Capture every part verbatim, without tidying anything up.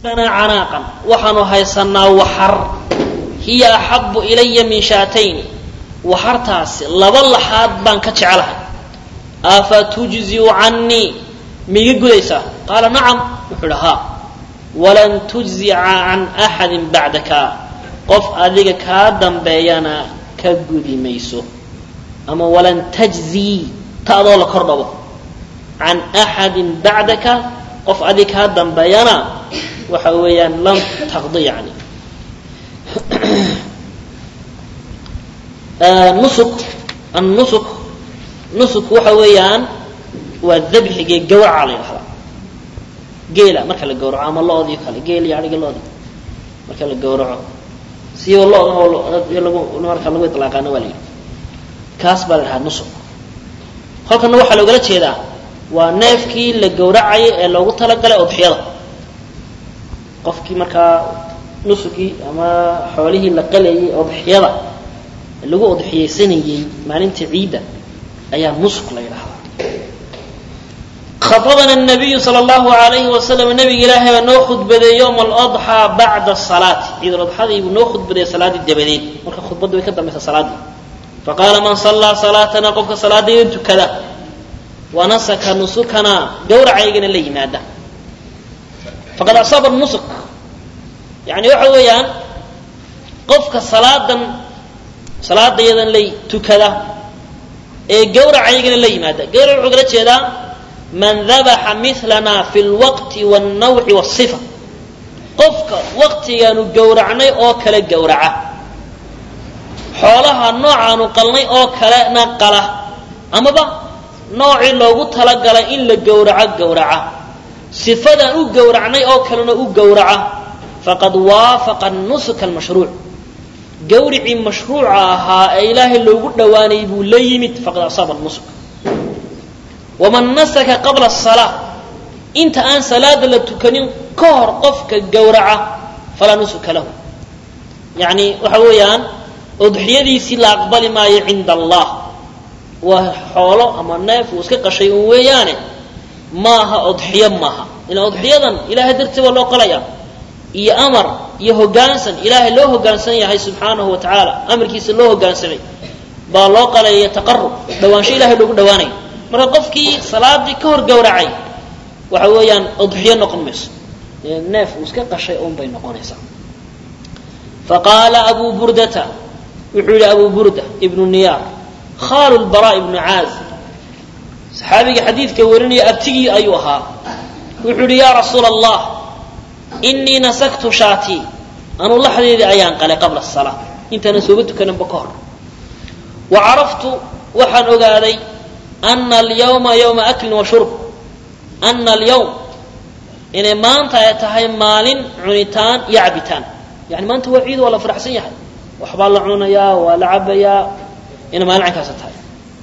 لنا عناقا وحن هيسنا وحر هي أحب إلي من شاتين وحرتاس لبل حاد بان كجعلها أفتجزي عني ميجي قليسة قال نعم وحلها ولن تجزي عن أحد بعدك قف أذيك كادم بيانا كقدي ميسو أما ولن تجزي تأضل كربه عن أحد بعدك قف أذيك كادم بيانا وحويا لن تقضي يعني آه نسك النسك نسك وحويان والذبح جوع عليه هذا جيلا مركل الجورع عام الله ذي خلي جيل يعني الله ذي مركل الجورع سي الله هو يلا مركل الله يطلع عنا ولي كاسب هذا نسك خلك النوح لو قلت هذا ونافكي الجورع لو قلت لك لا أضحية قفكي مركا نسكي أما حواليه اللقلي أضحية اللي هو أضحية سنة ما ننت عيدة أيام نسك لا يرحم خطبنا النبي صلى الله عليه وسلم النبي إلهي ونأخذ بدي يوم الأضحى بعد الصلاة إذا الأضحى ونأخذ بدي صلاة الجبلين مركا خطبة بدي كذا مثل صلاة فقال من صلى صلاتنا قفك صلاة ينتو كذا ونسك نسكنا دور عيقنا اللي ماذا فقد أصاب النسك يعني وحويان قفك صلاة صلاة يدن لي تكذا إيه جور عيقنا اللي ماذا جور عقلت هذا من ذبح مثلنا في الوقت والنوع والصفة قفك وقت يانو جورعني أو كلا جورعه حولها نوعا نقلني أو كلا نقله أما با نوعي لو تلقل إلا جورعه جورعه صفة أو جورعني أو كلا أو جورعه فقد وافق النسك المشروع جورعي مشروعها إله اللي قد دواني بوليمت فقد أصاب النسك ومن نسك قبل الصلاة انت ان صلاة لتكنين كهر قفك الجورعة فلا نسك له يعني وحويان اضحيدي سلا اقبل ما عند الله وحوله اما الناف وسكق شيء ويانه ماها اضحيه ماها ان اضحيدا الهي درتي والله قليا يا امر يا هوغانسن الهي لو هوغانسن يحي سبحانه وتعالى امركيس لو هوغانسني با لو قليا تقرب دوانشي الهي لو دواني marka qofkii salaadii ka hor gowracay waxa weeyaan udhiyo noqon mayso neef uu iska qashay oo bay noqonaysaa faqala abu burdata wuxuu abu burda ibn niyar khal al-bara ibn azib saxaabiga xadiidka warinaya abtigi ayuu ahaa wuxuu ya rasuul allah inni nasaktu shati anu laxdeedii ayaan qalay qabla as-salah intana soo tukanan bakor wa araftu waxaan ogaaday أن اليوم يوم أكل وشرب أن اليوم إن ما أنت يتهي مال عنتان يعبتان يعني ما أنت وعيد ولا فرح سيح وحبال عنيا ولعب يا إن ما لعنك ستهي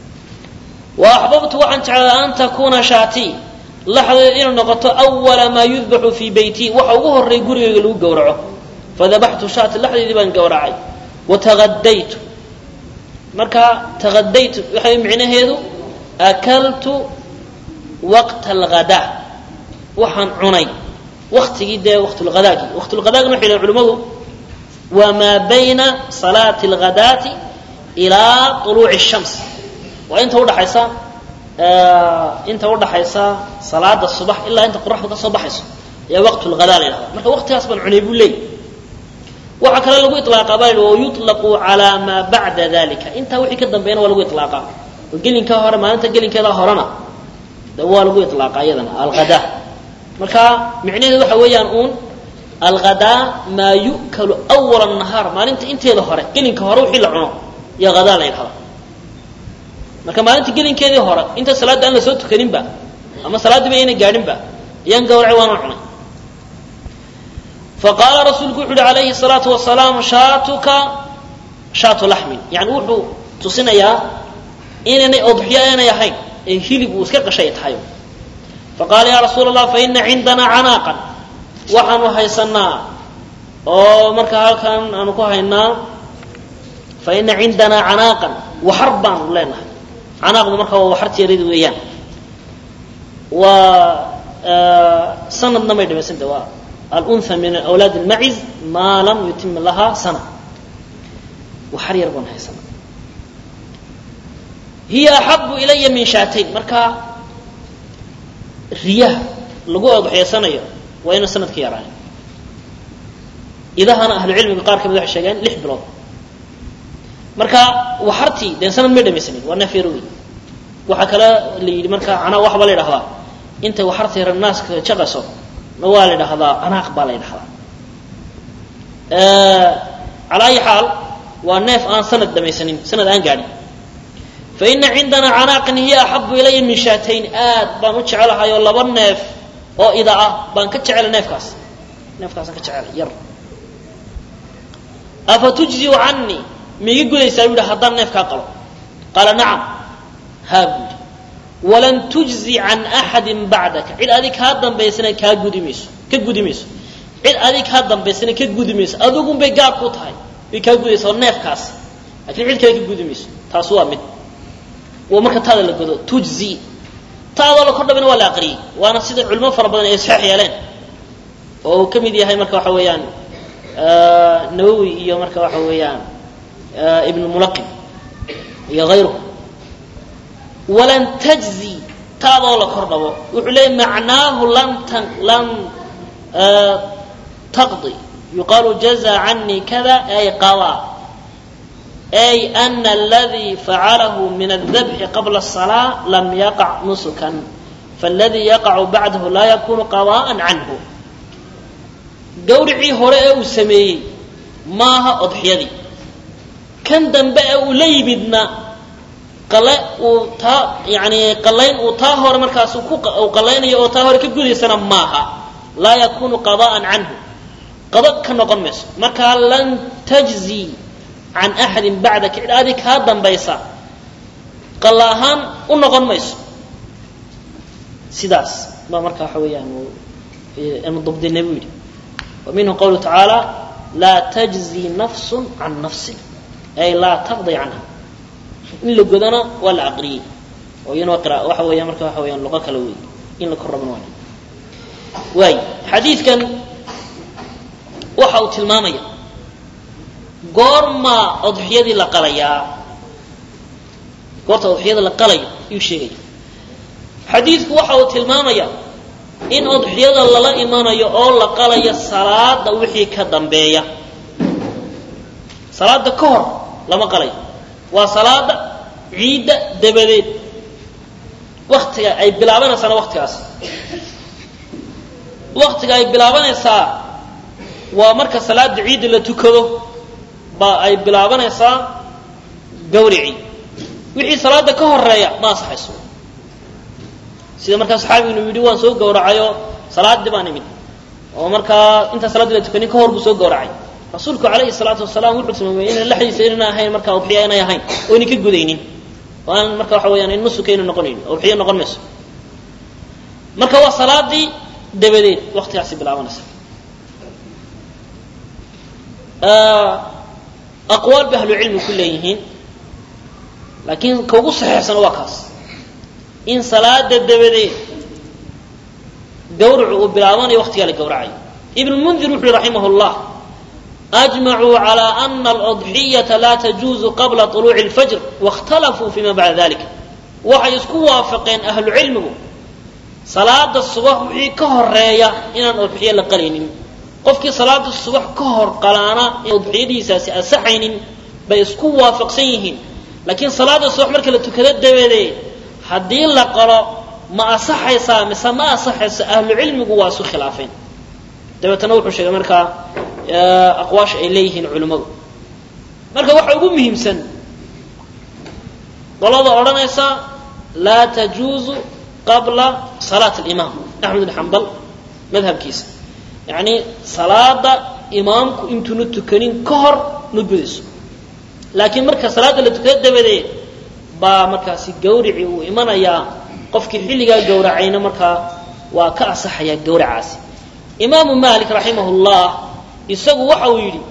وأحببت وأنت على أن تكون شاتي لحظة إن نقطة أول ما يذبح في بيتي وحوه الرجل يقولوا جورعه فذبحت شات اللحظة دي بان جورعي وتغديت مركا تغديت وحي معنا هذا أكلت وقت الغداء وحن عني وقت جدا وقت الغداء وقت الغداء نحن العلماء وما بين صلاة الغداء إلى طلوع الشمس وأنت ورد حيسا آه أنت ورد حيسا صلاة الصباح إلا أنت قرح الصباح حيسا يا وقت الغداء لها مركا وقت أصبح عني بالليل وعكرا لو إطلاق قبائل ويطلق على ما بعد ذلك أنت وحي كدا بينه ولو إطلاقا وقلن كهر ما أنت قلن كذا هرنا دوال لو إطلاق أيضا الغداء مركا معنيه وحويان أون الغداء ما يؤكل أول النهار ما أنت أنت هذا هرا قلن كهر وحي لعنه يا غداء لا ينهار مركا ما أنت قلن كذا هرا أنت صلاة أن لسوت كريم با أما صلاة بينك قاعدين با ينقور عوان عنا فقال رسول عليه الصلاة والسلام شاتك شات لحم يعني وحو تصنع يا إنني أضحية أنا يحين هيلب وسكق شيء تحيو فقال يا رسول الله فإن عندنا عناقا وحن هيسنا أو مركا كان أنكو هينا فإن عندنا عناقا وحربا لنا عناق مركا وحرت يريد ويان و سندنا ما يدمسن دوا الأنثى من أولاد المعز ما لم يتم لها سنة وحرير بنها سنة هي أحب إلي من شاتين مركا رياه لقوا أضحية سنة وين سنة كيران إذا أنا أهل العلم بقارك بذح الشيئين لح بلاد مركا وحرتي لأن سنة ميدا مسنين وأنا في روي وحكلا اللي مركا أنا واحد بالي لهذا أنت وحرتي الناس شغسوا نوالي لهذا أنا أقبل لهذا آه على أي حال والناف أنا سنة دميسنين سنة أنقاني فإن عندنا عناق هي أحب إلي من شاتين آد بان كتشعلها يولا بالناف أو إذا آه بان كتشعل ناف كاس ناف كاس كتشعل ير أفتجزي عني ميقول يساوي هذا ناف كاقل قال نعم هابد ولن تجزي عن أحد بعدك عيد أذيك هذا بيسنا كجوديميس كجوديميس عيد أذيك هذا بيسنا كجوديميس أذوقهم بيجار قطعي بيكجوديميس والناف كاس لكن عيد كجوديميس تاسوا من ومركز هذا اللي قدو تجزي هذا اللي كنا بنولا قري وأنا سيد العلماء فربنا يصحح يالين وكم يدي هاي مركز حويان آه نووي يا مركز حويان آه ابن الملقب يا غيره ولن تجزي هذا اللي كنا وعليه معناه لن لن آه تقضي يقال جزى عني كذا أي قضى أي أن الذي فعله من الذبح قبل الصلاة لم يقع نسكا فالذي يقع بعده لا يكون قضاء عنه قورعي هرأة وسمي ماها أضحيذي كان دنبأ وليبدنا قلا يعني قلين وطاهر مركز أو قلين يطاهر كجودي سنة ماها لا يكون قضاء عنه قضاء كان قمص مركز لن تجزي عن أحد بعدك هذيك هذا بيسا قلاهان ونقن ميس سداس ما مركا حويان المضبط النبوي ومنه قوله تعالى لا تجزي نفس عن نفس أي لا تقضي عنها إن لقدنا ولا عقري وينوقرأ وحويان مركا حويان لغة كلوي إن لكر من واحد واي حديث كان وحاوت المامية goorma udhiyadii la qalayaa goorta udhiyada la qalayo uu sheegay xadiisku waxa uu tilmaamayaa in udhiyada lala imaanayo oo la qalayo salaada wixii ka dambeeya salaada ka hor lama qalayo waa salaada ciida dabadeed waqtiga ay bilaabanaysaa waqtigaas waqtiga ay bilaabanaysaa waa marka salaada ciida la tukado ba ay bilaabanaysaa gawrici wixii salaada ka horeeya ma saxayso sida marka saxaabigu yiri waan soo gawracayo salaadii baan imid oo marka inta salaada la tukanin ka hor buu soo gawracay rasuulku kaleey salaatu wasalaam wuxuu tilmaamay in la xadiisanaa ahayn marka uu xiyay inay ahayn oo in ka gudaynin waan marka waxa weeyaan in nusukayna noqonin oo xiyo noqon mayso marka waa salaadii dabadeed waqtigaas bilaabanaysa ah أقوال بأهل العلم كلهم لكن كوكو صحيح سنواكاس إن صلاة الدبدي قورع وبلاواني وقتها لقورعي ابن المنذر رحمه الله أجمعوا على أن الأضحية لا تجوز قبل طلوع الفجر واختلفوا فيما بعد ذلك وحيسكوا وافقين أهل العلم صلاة الصبح وحي كهر ريا إن الأضحية لقلين qofkii salaada subax ka hor qalaana udhiyadiisaasi asaxaynin bay isku waafaqsan yihiin laakiin salaada subax marka la tukado dabadeed hadii la qalo ma asaxaysa mise ma asaxaysa ahlu cilmigu waa su khilaafeen dabeetana wuxuu sheegay marka aqwaash ay leeyihiin culimadu marka waxa ugu muhiimsan qolada oranaysa la tajuzu qabla salat al-imam Ahmad bin Hanbal madhabkiisa يعني صلاة إمامك أنتم نتكلين كهر نبذس لكن مركز صلاة اللي تكلم دبده با مركز جورعي وإمانا يا قفك حلقة جورعين مركز وكأصح يا جورعاس إمام مالك رحمه الله يسوي وحويلي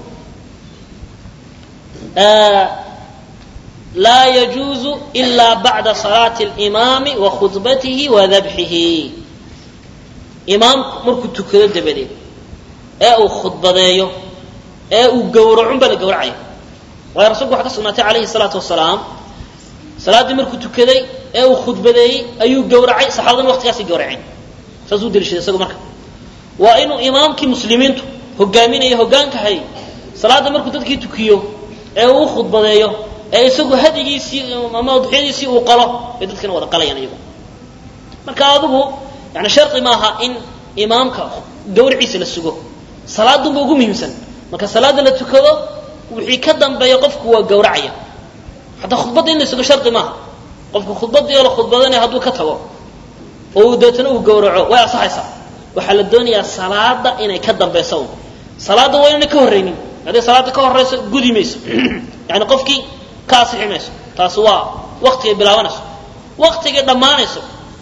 آه لا يجوز إلا بعد صلاة الإمام وخطبته وذبحه إمام مركز تكلم دبده ee uu khudbadeeyo ee uu gowraco bal gowracay waa rasuulku waxa ka sugnaatay calayhi salaatu wasalaam salaadii markuu tukaday ee uu khudbadeeyay ayuu gowracay saxaabadana waqtigaas ay gowraceen saasuu dilishay isagu marka waa inuu imaamkii muslimiintu hogaaminayo hogaanka hay salaada markuu dadkii tukiyo ee uu khudbadeeyo ee isagu hadigiisii ama udxiyadiisii uu qalo ee dadkana wada qalayaan iyagu marka adigu yani sharti maaha in imaamka gowriciisa la sugo salaadu ugu muhiimsan marka salaada la tukado wixii ka dambeeyo qofku waa gowracaya hatta khudbada in la sugo sharti maaha qofku khudbada iyo khudbadana haduu ka tago oo deetana uu gowraco way asaxaysaa waxa la doonayaa salaada inay ka dambayso salaada waa inay ka horreeynin hadii salaada ka horeyso gudimayso yani qofkii ka asiximayso taas waa waqtiga bilaabanayso waqtiga dhamaanayso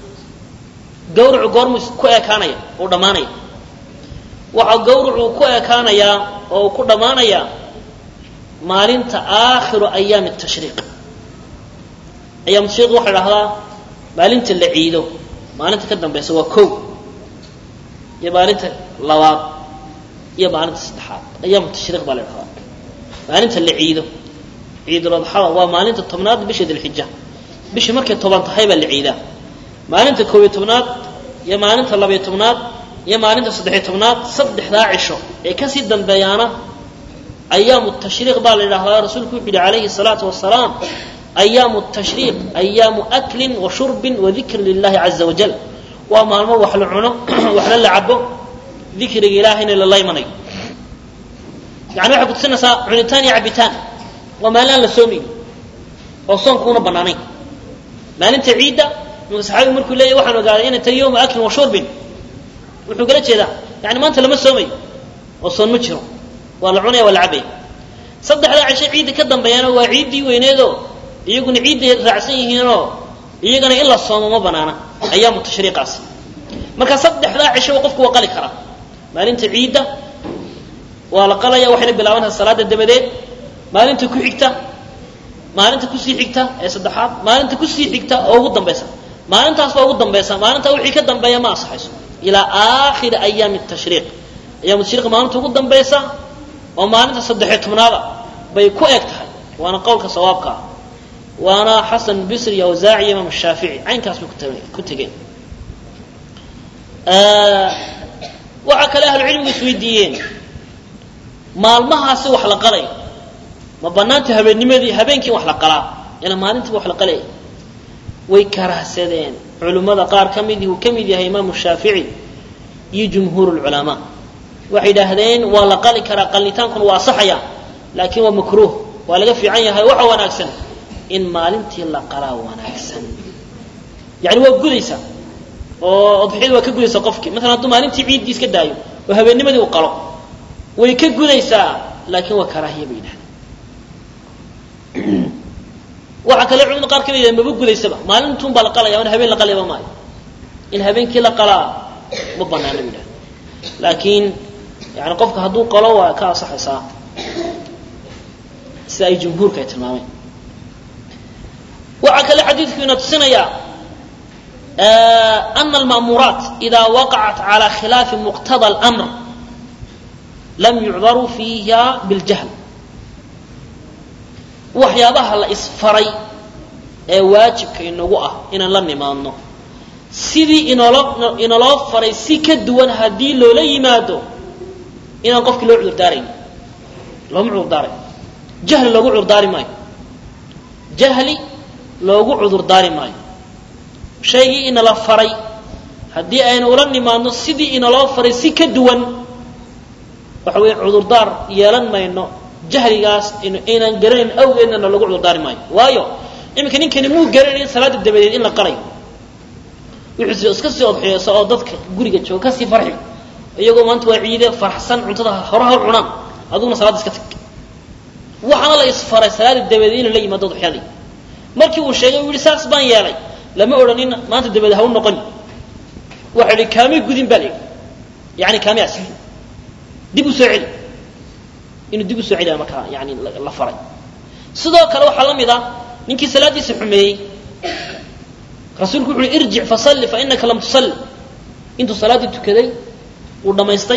gowracu goormu ku ekaanaya oo dhamaanaya waxa gowracu ku ekaanaya oo ku dhamaanaya maalinta aakhiru ayaam at-tashriiq ayaam at-tashriiq waxa la yiraahdaa maalinta la ciido maalinta ka dambaysa waa kow iyo maalinta labaad iyo maalinta saddexaad ayaam at-tashriiq baa la yiraahdaa maalinta la ciido ciidul adha waa maalinta tobnaad bisha dhulhijja bisha markay toban tahay baa la ciidaa maalinta koob iyo tobnaad iyo maalinta laba iyo tobnaad iyo maalinta saddex iyo tobnaad saddexdaa cisho ee ka sii dambeeyana أيام التشريق بالله رسولك يقول عليه الصلاة والسلام أيام التشريق أيام أكل وشرب وذكر لله عز وجل وما المو وحل العنو وحل اللعبه ذكر إلهنا لله مني يعني واحد قلت سنة عنتان يعبتان وما لا لسومي وصون كونه بناني ما أنت عيدة من صحابي مركو لي واحد وقال إن أنت يوم أكل وشرب وحنا قلت كذا يعني ما أنت لما سومي وصون متشرو ولا عنيا ولا عبي صدق على عشاء عيد كدم بيانه وعيدي وينادو يقول عيد رعسين هنا يقول إلا الصوم ما بنانا أيام التشريق عصي ما كان صدق على عشاء وقفك وقال كرا ما أنت عيدة ولا قال يا واحد بلاونها الصلاة الدبدين ما أنت كحكتة ما أنت كسي حكتة يا صدحات ما أنت كسي حكتة أو قدام بيسا ما أنت أصلا قدام بيسا ما أنت أول حكتة دم بيا ما صحيح إلى آخر أيام التشريق أيام التشريق ما أنت قدام بيسا وما أنت صدحت من هذا بيكو أكتها وأنا قولك صوابك وأنا حسن بصري أو زاعي إمام الشافعي عين كاسم كنت جين آه وعك أهل العلم السويديين ما المها سوى حلقلي ما بنات هبين نمذي هبين كي وحلقلا يعني ما أنت وحلقلي ويكره سدين علماء قار كميدي وكميدي هي إمام الشافعي يجمهور العلماء وحيد هذين ولا قال كرا قلتان كن واصحيا لكن ومكروه ولا في عينها وحا وناكسن إن مالنتي لا قرا وناكسن يعني هو قديسة وضحيد وكقديسة قفك مثلا هدو مالنتي عيد ديس كدايو وهبين نمدي وقلو ويكقديسة لكن وكراهية بينها وحكى لعلم قار كبيرة ما بقديسة مالنتم بلا قلا يا هبين لا قلا يا ماي إن هبين كلا قلا مبنا نبينا لكن يعني قفك هدو قلوة كاصح إساء سأي جمهور كيتمامين وعكال حديث في نفسنا آه أن المأمورات إذا وقعت على خلاف مقتضى الأمر لم يعذروا فيها بالجهل وحيابها الإسفري آه واجب كإنه وقع إن الله نمانه sidii inoo inoo faray si ka duwan hadii loo yimaado inaan qofkii loo cudur daaray loo cudur daaray jahli loogu cudur daari maayo jahli loogu cudur daari maayo shaygi in la faray hadii aynu ula nimaadno sidii inoo faray si ka duwan waxa weey cudur daar yeelan mayno jahligaas inaan garanin awgeedna loogu cudur daari maayo waayo imika ninkani muu garanin salaada dabadeed in la qalay wuxuu iska soo odxiyay oo dadka guriga jooga ka sii farxi iyagoo maanta waa ciide farxsan cuntada horaha cunaan aduna salaad iska tag waxana la isfaray salaad dabadeed la yimaado xilli markii uu sheegay wili saas baan yeelay lama oranin maanta dabadeed ha u noqon waxa ay kaamay gudin bali yaani kaamay asli dib u soo celi inuu dib u soo celiyo marka yaani la faray sidoo kale waxa la mid ah ninkii salaadiisa xumeeyay رسولك يقول ارجع فصلي فإنك لم تصلي انتو صلاة تكدي ودميستي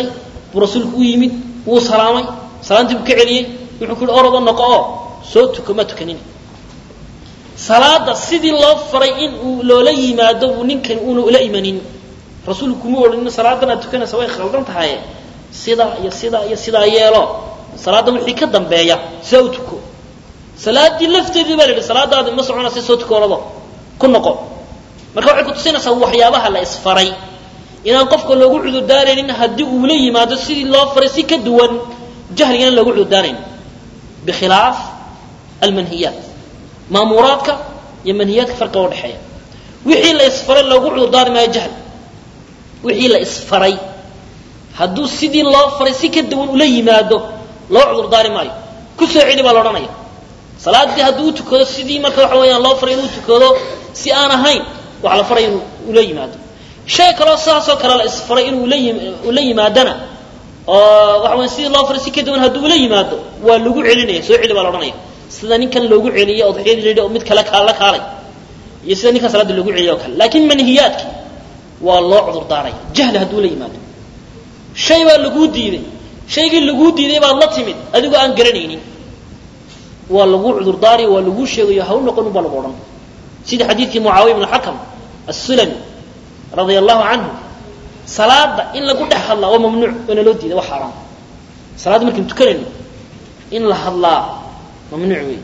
برسولك ويمد وسلامي سلامتي بكعليه ويقول أرض النقاء صوتك ما تكنين صلاة سيدي الله فريين ولولي ما دو ننكن ونو لا إيمانين رسولك مور إن صلاة تكن سواء خلدان تحايا سيدا يا سيدا يا سيدا يا لا صلاة وحي كدن بيا صوتك صلاة دي لفتي دي بالي صلاة هذا ما سمعنا سي صوتك ورضا كن نقاء marka waxay ku tusinaysaa waxyaabaha la isfaray inaan qofka loogu cudur daareen hadii uu la yimaado sidii loo faray si ka duwan jahligan loogu cudur daareen بخلاف المنهيات ماموراتك يا منهياتك فرق u dhaxeeya wixii la isfaray loogu cudur daar ma jahl wixii la isfaray haduu sidii loo faray si ka duwan u la yimaado loo cudur daar maayo ku soo cili baa la oranaya salaadii haduu tukado sidii marka waxa weeyaan loo faray inuu tukado si aan ahayn waxa la faray inuu la yimaado shay kale saasoo kale la isfaray inuu la yimaadana oo waxa weyn si loo faray si ka duwan haduu la yimaado waa lagu celinaya soo cili baa la oranaya sida ninkan loogu celiyo oo dhixii mid kale kala kaalay iyo sida ninkan salaada loogu celiyo kale laakiin manhiyaadki waa loo cudur daaray jahl haduu la yimaado shay baa lagu diiday shaygii lagu diiday baa la timid adigu aan garanaynin waa lagu cudur daaray waa lagu sheegayo ha u noqon baa lagu oran sida xadiidkii Muawiya ibn Hakam as-Sulami radiyallahu anhu salaada in lagu dhex hadla waa mamnuuc wana loo diiday wax xaraam salaada markii tukanayno in la hadlaa mamnuuc weey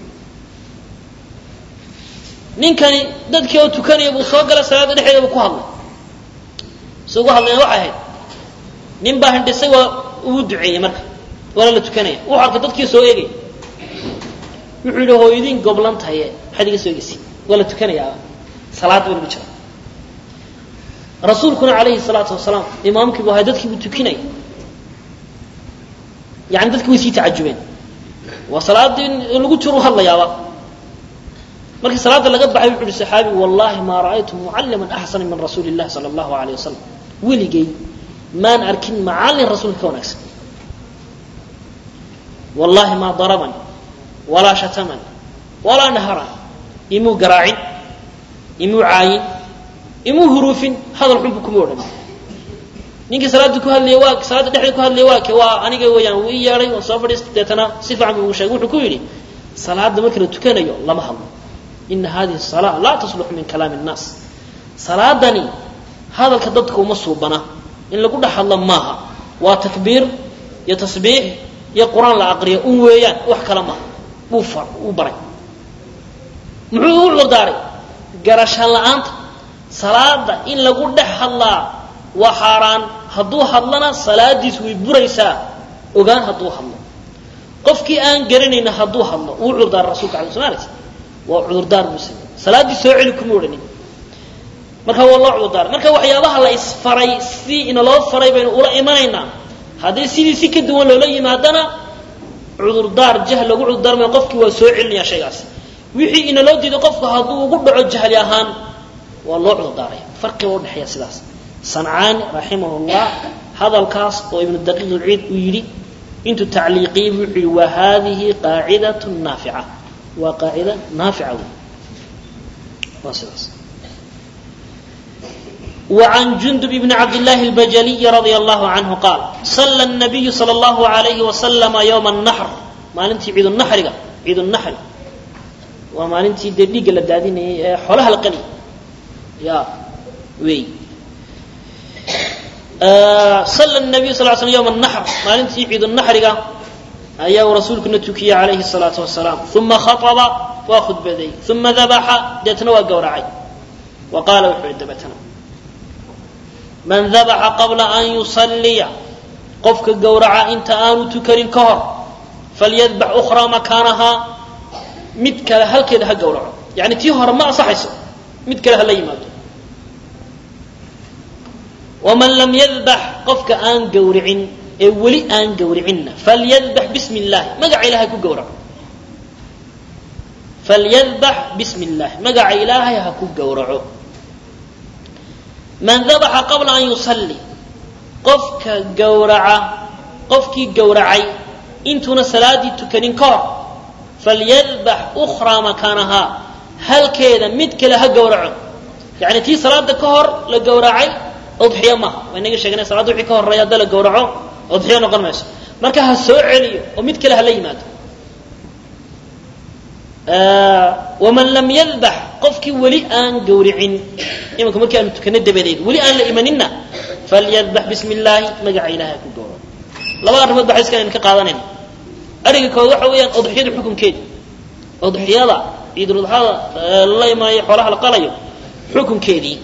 ninkani dadkii oo tukanaya buu soo galay salaada dhexdeeda ku hadlay soo ugu hadlay waxa ahayd nin baa hindhisay waa uu duceeyay marka wala la tukanaya uu arka dadkii soo eegay wuxuu yiri hooyadin goblan tahay xadiga soo eegay wala tukanaya salaad wala jira rasuulkuna alayhi salatu wasalaam imaamkii buu dadkii buu tukinay yaani dadkii way si taajubeen wa salaadin lagu jiro hadlayaaba markii salaada laga baxay wuxuu saxaabi wallahi ma ra'aytu mualliman ahsan min rasuulillah sallallahu alayhi wasallam wiligay maan arkin macallin rasuulka wanaagsan wallahi ma darabani wala shatamani wala nahara imu garaacin imu caayin imu hurufin hadal xun kuma oran ninkii salaada ku hadlay waa salaada dhexdeeda ku hadlay waa waa aniga weeyaan uu yeeray oo soo fadhiisteetana si fiican uu sheegay wuxuu ku yiri salaada marka la tukanayo lama hadlo in hadhihi salat la tasluh min kalam an-nas salaadani hadalka dadku uma suubana in lagu dhaxadlo maaha waa takbiir ya tasbiih ya quraan la aqriyo uu weeyaan wax kala ma uu far uu baray muxuu u daaray garashan la'aanta salaada in lagu dhaxadlaa wa xaraan haduu hadlana salaadiis way buraysaa ogaan haduu hadlo qofkii aan garanayna haduu hadlo uu cudur rasuulka sallallahu alayhi wasallam waa cudur daar muslim salaadii soo celi kuma oranay marka wallahu cudur daar marka waxyaabaha la isfaray si in loo faray bayna ula imanayna hadii sidii si ka duwan loo yimaadana cudur daar jahl lagu cudur daar ma qofkii waa soo celinaya shaygaas wixii in loo diido qofka haduu ugu dhaco jahli ahaan waa loo cudur daaray farqi u dhaxaya sidaas صنعان رحمه الله هذا الكاس وابن الدقيق العيد ويري انت تعليقي وهذه قاعدة نافعة وقاعدة نافعة واسواس وعن جندب بن عبد الله البجلي رضي الله عنه قال صلى النبي صلى الله عليه وسلم يوم النحر ما ننتي عيد النحر عيد النحر وما ننتي دليق لدادين حولها القلي يا وي آه صلى النبي صلى الله عليه وسلم يوم النحر ما ننتي عيد النحر أيها ورسولك نتوكي عليه الصلاة والسلام ثم خطب وأخذ بيدي ثم ذبح ديتنا وقورعي وقال وحيد دبتنا من ذبح قبل أن يصلي قفك قورعا انت آنو تكرين كهر فليذبح أخرى مكانها متك هل كده قورعا يعني تيهر ما صحيسه متك هل يماتو ومن لم يذبح قفك آن قورعين ولي آن قورعين فليذبح بسم الله مقع إلهي كو قورع فليذبح بسم الله مقع إلهي كو قورعو من ذبح قبل أن يصلي قفك قورعا قفك قورعي انتنا سلادي تكنين كور فليذبح أخرى مكانها هل كذا متك لها قورعو يعني تي صلاة كور لقورعي أضحية ما وإنك شكنا صلاة وحي كهر رياضة لقورعه udxiyo noqon mayso marka ha soo celiyo oo mid kale ha la yimaado waman lam yadbax qofkii weli aan gowricin imanka markii aan tukana dabadeed weli aan la imanina falyadbax bismi illaahi magaca ilaahay ku gowro laba arrimood baa iskan ka qaadanayna ariga kood waxa weeyaan udxiyada xukunkeeda udxiyada ciidul adxada la imaanayo xoolaha la qalayo xukunkeedii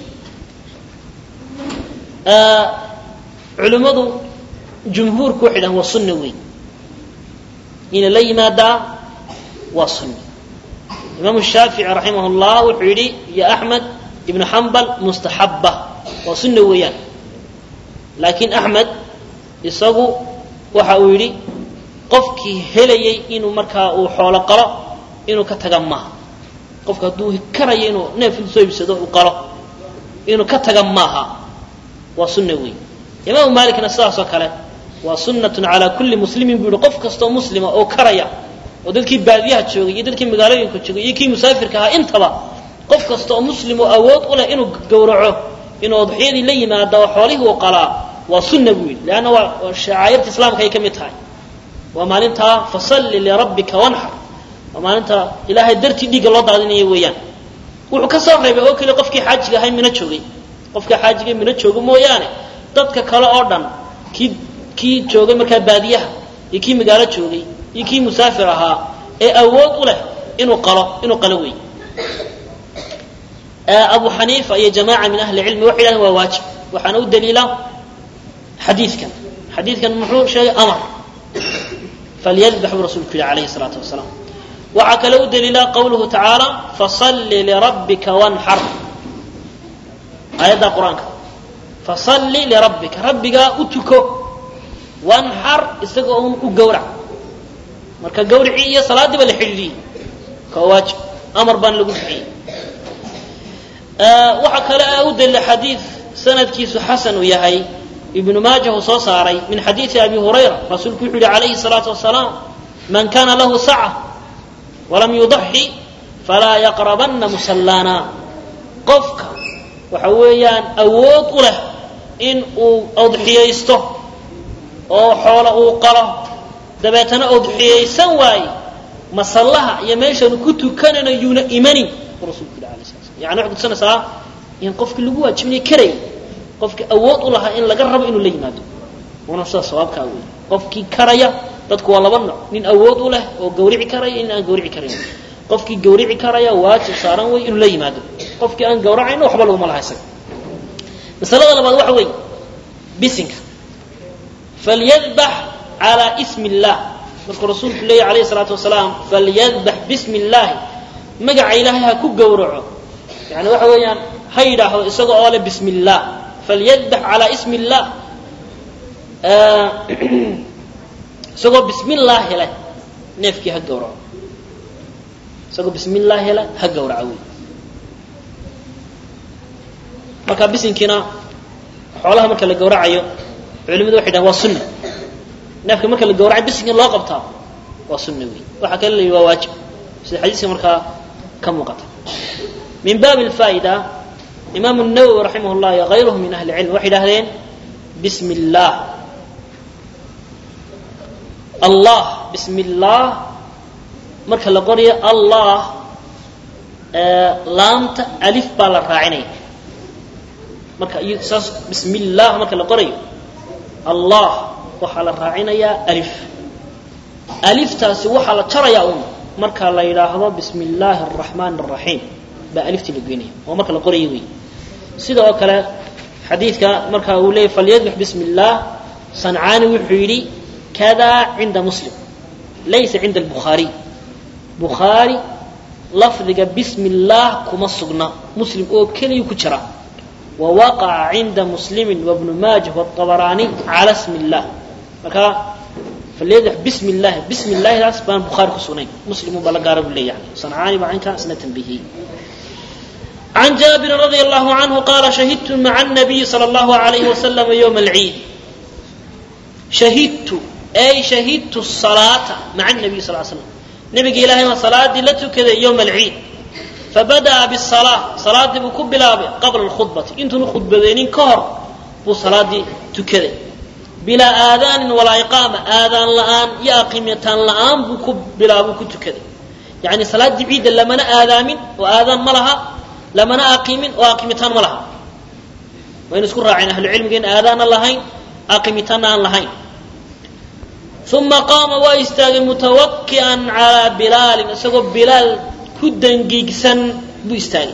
culimadu jumhuurku waxay dhahaan waa sunna weyn in la yimaadaa waa sunna imam shaafici rahimahullah wuxuu yidhi ya axmed ibnu xambal mustaxabba waa sunna weeyaan laakiin axmed isagu waxa uu yidhi qofkii helayay inuu markaa uu xoolo qalo inuu ka taga maaha qofka hadduu karayo inuu neef soo ibsado uu qalo inuu ka taga maaha waa sunna weyn imaamu maalikna sidaas oo kale waa sunnatun calaa kulli muslimin buu yihi qof kastoo muslima oo karaya oo dadkii baadiyaha joogay iyo dadkii magaalooyinka joogay iyo kii musaafirka ahaa intaba qof kasta oo muslim oo awood u leh inuu gowraco inuu udxiyadii la yimaado oo xoolihii uu qalaa waa sunna buu yidhi leanna waa shacaa'irta islaamka ay ka mid tahay waa maalintaa fasalli lirabbika wanxar waa maalinta ilaahay dartii dhiigga loo daadinayo weeyaan wuxuu ka soo reebay oo keliya qofkii xaajiga ahay mina joogay qofkii xaajiga mina jooga mooyaane dadka kale oo dhan kii kii joogay markaa baadiyaha iyo kii magaalo joogay iyo kii musaafir ahaa ee awood u leh inuu qalo inuu qalo wey abu xaniifa iyo jamaaca min ahli cilmi waxay yidhahdeen waa waajib waxaana u daliila xadiidkan xadiidkan muxuu sheegay amar falyadbax buu rasuulku yihi calayhi salaatu wasalaam waxaa kale u daliila qawluhu tacaala fasalli lirabbika wanxar aayadda qur-aanka fasalli lirabbika rabbigaa u tuko wanxar isagoo un u gowrac marka gawricii iyo salaadiiba la xidhiidhiyey ka waajib amar baan lagu bixiyey waxaa kale u daliila xadiid sanadkiisu xasan uu yahay ibnu maajah uu soo saaray min xadiidi abi hurayra rasuulku wuxuu yihi calayhi salaatu wasalaam man kana lahu saca walam yudaxi falaa yaqrabanna musallana qofka waxa weeyaan awood u leh in uu udxiyaysto oo xoolo uu qalo dabeetana udxiyaysan waaye masallaha iyo meeshaanu ku tukanana yuuna imanin rasuulku yihi alayhi salaatu wasalaam yani waxay kutusanaysaa in qofkii lagu waajibinay karay qofkii awood u lahaa in laga rabo inuu la yimaado una sidaa sawaabkaa wey qofkii karaya dadku waa laba nooc nin awood u leh oo gawrici karaya in aan gawrici karayn qofkii gawrici karaya waajib saaran wey inuu la yimaado qofkii aan gawracayno waxba laguma laha isaga masalada labaad waxa weeye bisinka falyadbax calaa ismi illah markuu rasuulku leeyahy alayhi salaatu wasalaam falyadbax bismi illaahi magaca ilaahay ha ku gawraco yani waxa weeyaan ha yidhaahdo isaga oo leh bismi illah falyadbax calaa ismi illah isagoo bismi illaahi leh neefkii ha gawraco isagoo bismi illaahi leh ha gawraco wey marka bisinkiina xoolaha marka la gawracayo culimadu waxay dhahan waa sunna neefka marka la gawracayo bisinka loo qabtaa waa sunna wey waxaa kale la yidhi waa waajib sida xadiiska markaa ka muuqata min baabi alfaa'ida imaamu الnawowi raximah llah iyo kayruhu min ahli cilm waxay idhahdeen bismi اllah allah bismi اllah marka la qorayo allah laamta alif baa la raacinaya marka saas bismi اllah marka la qorayo allah waxaa la raacinayaa alif aliftaasi waxaa la jarayaa un marka la yidhaahdo bismi اllahi الraxmaan الraxiim baa aliftii la geynaya oo marka la qorayo wey sida oo kale xadiidka marka uu leeyahy falyadbax bismi اllah sancaani wuxuu yidhi kada cinda muslim laysa cinda albukhaariy bukhaari lafdiga bismi اllah kuma sugna muslim oo keliya ku jira wawaqaca cinda muslimi wabnu maajah wاطabaraani cala smi اllah marka falyadbax bismi اllahi bismi اllahi daas baan bukhaari ku sugnayn muslim baa la gaara buu leeyahay sancaani baa inkaa isna tanbihiyey عن جابر رضي الله عنه قال شهدت مع النبي صلى الله عليه وسلم يوم العيد شهدت أي شهدت الصلاة مع النبي صلى الله عليه وسلم نبي إلهي صلاة لتكذا يوم العيد فبدأ بالصلاة صلاة بكبلا قبل الخطبة انتم خطبتين كهر وصلاة تكذا بلا آذان ولا إقامة آذان لآن يا قيمتان لآن بكب بلا بكت كذا يعني صلاة عيد لما أنا آذان وآذان ملها لما أنا أقيم وأقيمتان ملها وين نذكر عن أهل العلم قين آذان اللهين أقيمتان اللهين ثم قام واستاغ متوكئا على بلال سقب بلال كدن جيكسن بيستاغ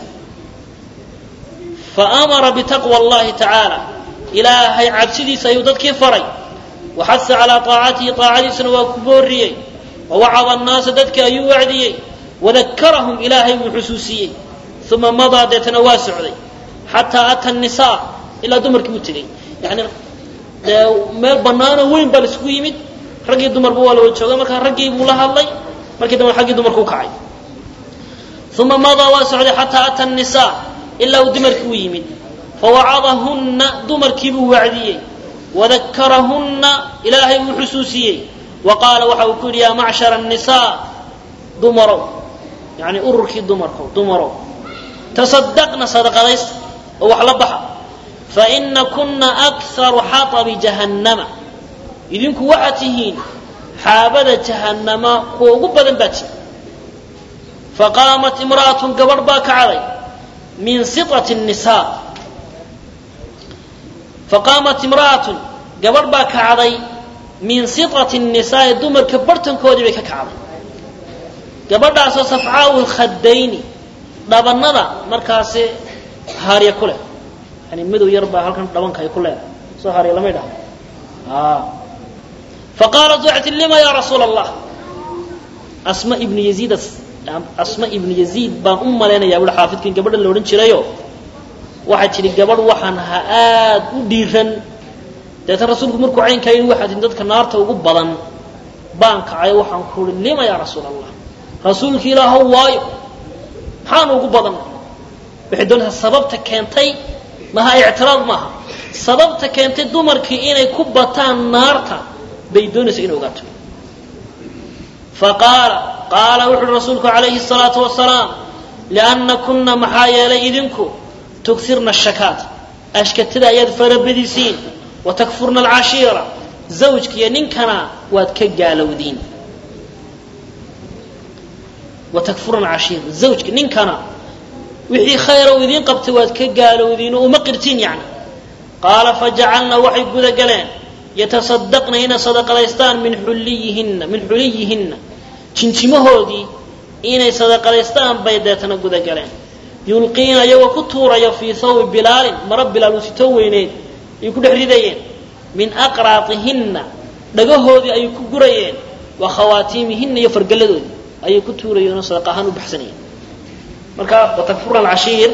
فأمر بتقوى الله تعالى إلهي عبسدي سيودك فري وحث على طاعته طاعته سنوا كبوري ووعظ الناس ددك أي وعدي وذكرهم إلهي بحسوسي ثم مضى يتنواسع علي حتى أتى النساء إلى دمر كمتلي يعني ما بنانا وين بالسكويمت رجي دمر بوال وجهه marka ragii buu la hadlay markii dambe xaqii dumarku kacay ثم مضى واسع حتى أتى النساء إلا ودمرك ويمد فوعظهن دمرك بوعديه وذكرهن إلهي وحسوسيه وقال وحوكل يا معشر النساء دمروا يعني أركي دمركم دمروا تصدقنا صدق ليس وحلبها فإن كنا أكثر حطب جهنم إذنك وعتهين حابة جهنم وقبضا باتي فقامت امرأة قبر باك علي من سطة النساء فقامت امرأة قبر باك علي من سطة النساء دمر كبرتن كودي بك علي قبر داسو صفعاء الخدين دابننا مركاسي هاريا كله يعني مدو يربى هل كان دابنك يكله سو هاريا لما يدها آه فقالت زعت لما يا رسول الله أسماء ابن يزيد أسماء ابن يزيد بان أم لنا يا أبو الحافظ كن قبل اللورين شريو واحد شري قبل وحن هاد وديرن ده الرسول مركو عين كاين واحد عندك النار توقف بدن بانك عي وحن كل لما يا رسول الله رسولك لا هو وايو حان وقف بدن بحدونها السبب تكنتي ما هي اعتراض معها سبب تكنتي دمرك إني كبتان نارتا بيدون سئين وقاته فقال قال وحي رسولك عليه الصلاة والسلام لأن كنا محايا لإذنكو تكثرنا الشكات أشكتنا يدفر بديسين وتكفرنا العشيرة زوجك ينكنا واتكقالوا دين وتكفرنا العشيرة زوجك ننكنا وحي خير وذين قبت واتكقالوا دين ومقرتين يعني قال فجعلنا وحي قد قلين يتصدقن هنا صدق الإستان من حليهن من حليهن تنشمهودي إن صدق الإستان بيداتنا قد قلين يلقين يو كتورا في ثوب بلال مرب بلال وستوينين يكون حريدين من أقراطهن دقهودي أي كقريين وخواتيمهن يفرقلدون أي كتورا ينصدقهن بحسنين مركا وتكفرنا العشير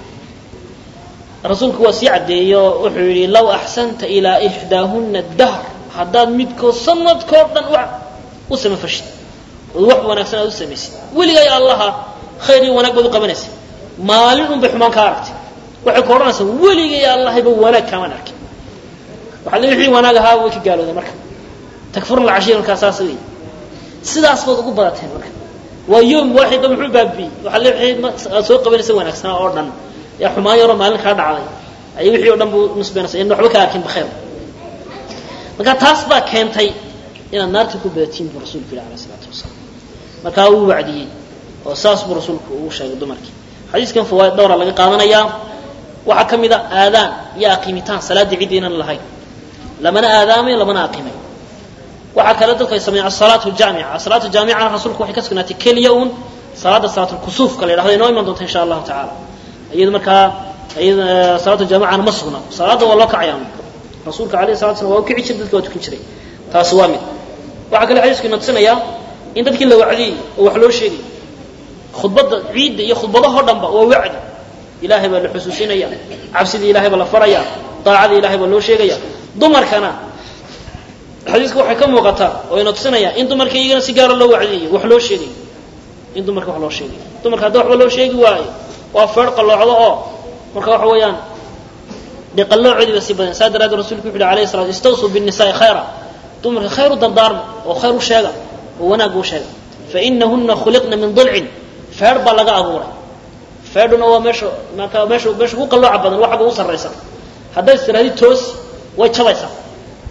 رسولك وسيعد وحولي لو أحسنت إلى إحداهن الدهر حداد مدكو صمد كوردن وع وسم فشت ووح ونكسنا وسميس ولي يا الله خيري ونقبض قبنس مالهم بحمان كارت وحي كورنس ولي يا الله يبو ونك كمان أركي وحلي يحي ونقها وكي قالوا ذا مركب تكفرنا العشير الكاساسي سيدا أصفاد قبضتين مركب ويوم واحد بحول بابي وحلي يحي سوق قبنس ونكسنا أوردن يا حماية رمال كان علي أي وحي ودم نسبنا إنه حبك لكن بخير مكان تصبح كنتي إلى النار تكون بتيم برسول الله عليه الصلاة والسلام مكان هو وعدي وأساس برسولك وشيء دمرك حديث كان فوائد دورة لقى قامنا يا وحكم إذا آذان يا قيمتان صلاة عيدنا الله لما أنا آذامي لما أنا أقيمي وحكى لدك يسمى الصلاة الجامعة الصلاة الجامعة رسولك وحكسكنا كل يوم صلاة صلاة الكسوف قال هذا نوع من ضمن إن شاء الله تعالى أيضا مركا أيضا صلاة الجماعة مصغنا صلاة والله كعيان رسولك عليه الصلاة والسلام وكعي شدت لو تكنشري تاسوامي وعقل الحديث كنا تسنى يا إنت تكلم وعدي وحلو شيء خطبة عيد يا خطبة هردم ووعد إلهي بالحسوسين يا عبسي إلهي بالفريا طاعة إلهي باللو شيء يا دمر كنا الحديث كو حكم وقتا وين تسنى يا إن دمر كي يجنا سيجار الله وعدي وحلو شيء إن دمر كحلو شيء دمر كهذا وحلو شيء واي وفرق الله على آه مركب حويان لقلوا عدي بس بدن سادر هذا الرسول كفر عليه الصلاة والسلام استوصوا بالنساء خيرا ثم خير الدار وخير شيء وناقو شيء فإنهن خلقن من ضلع فرب لقى أبورا فردنا هو مش ما كان مش مش هو قلوا عبدا واحد وصل رئيسا هذا السنة توس ويتشليسا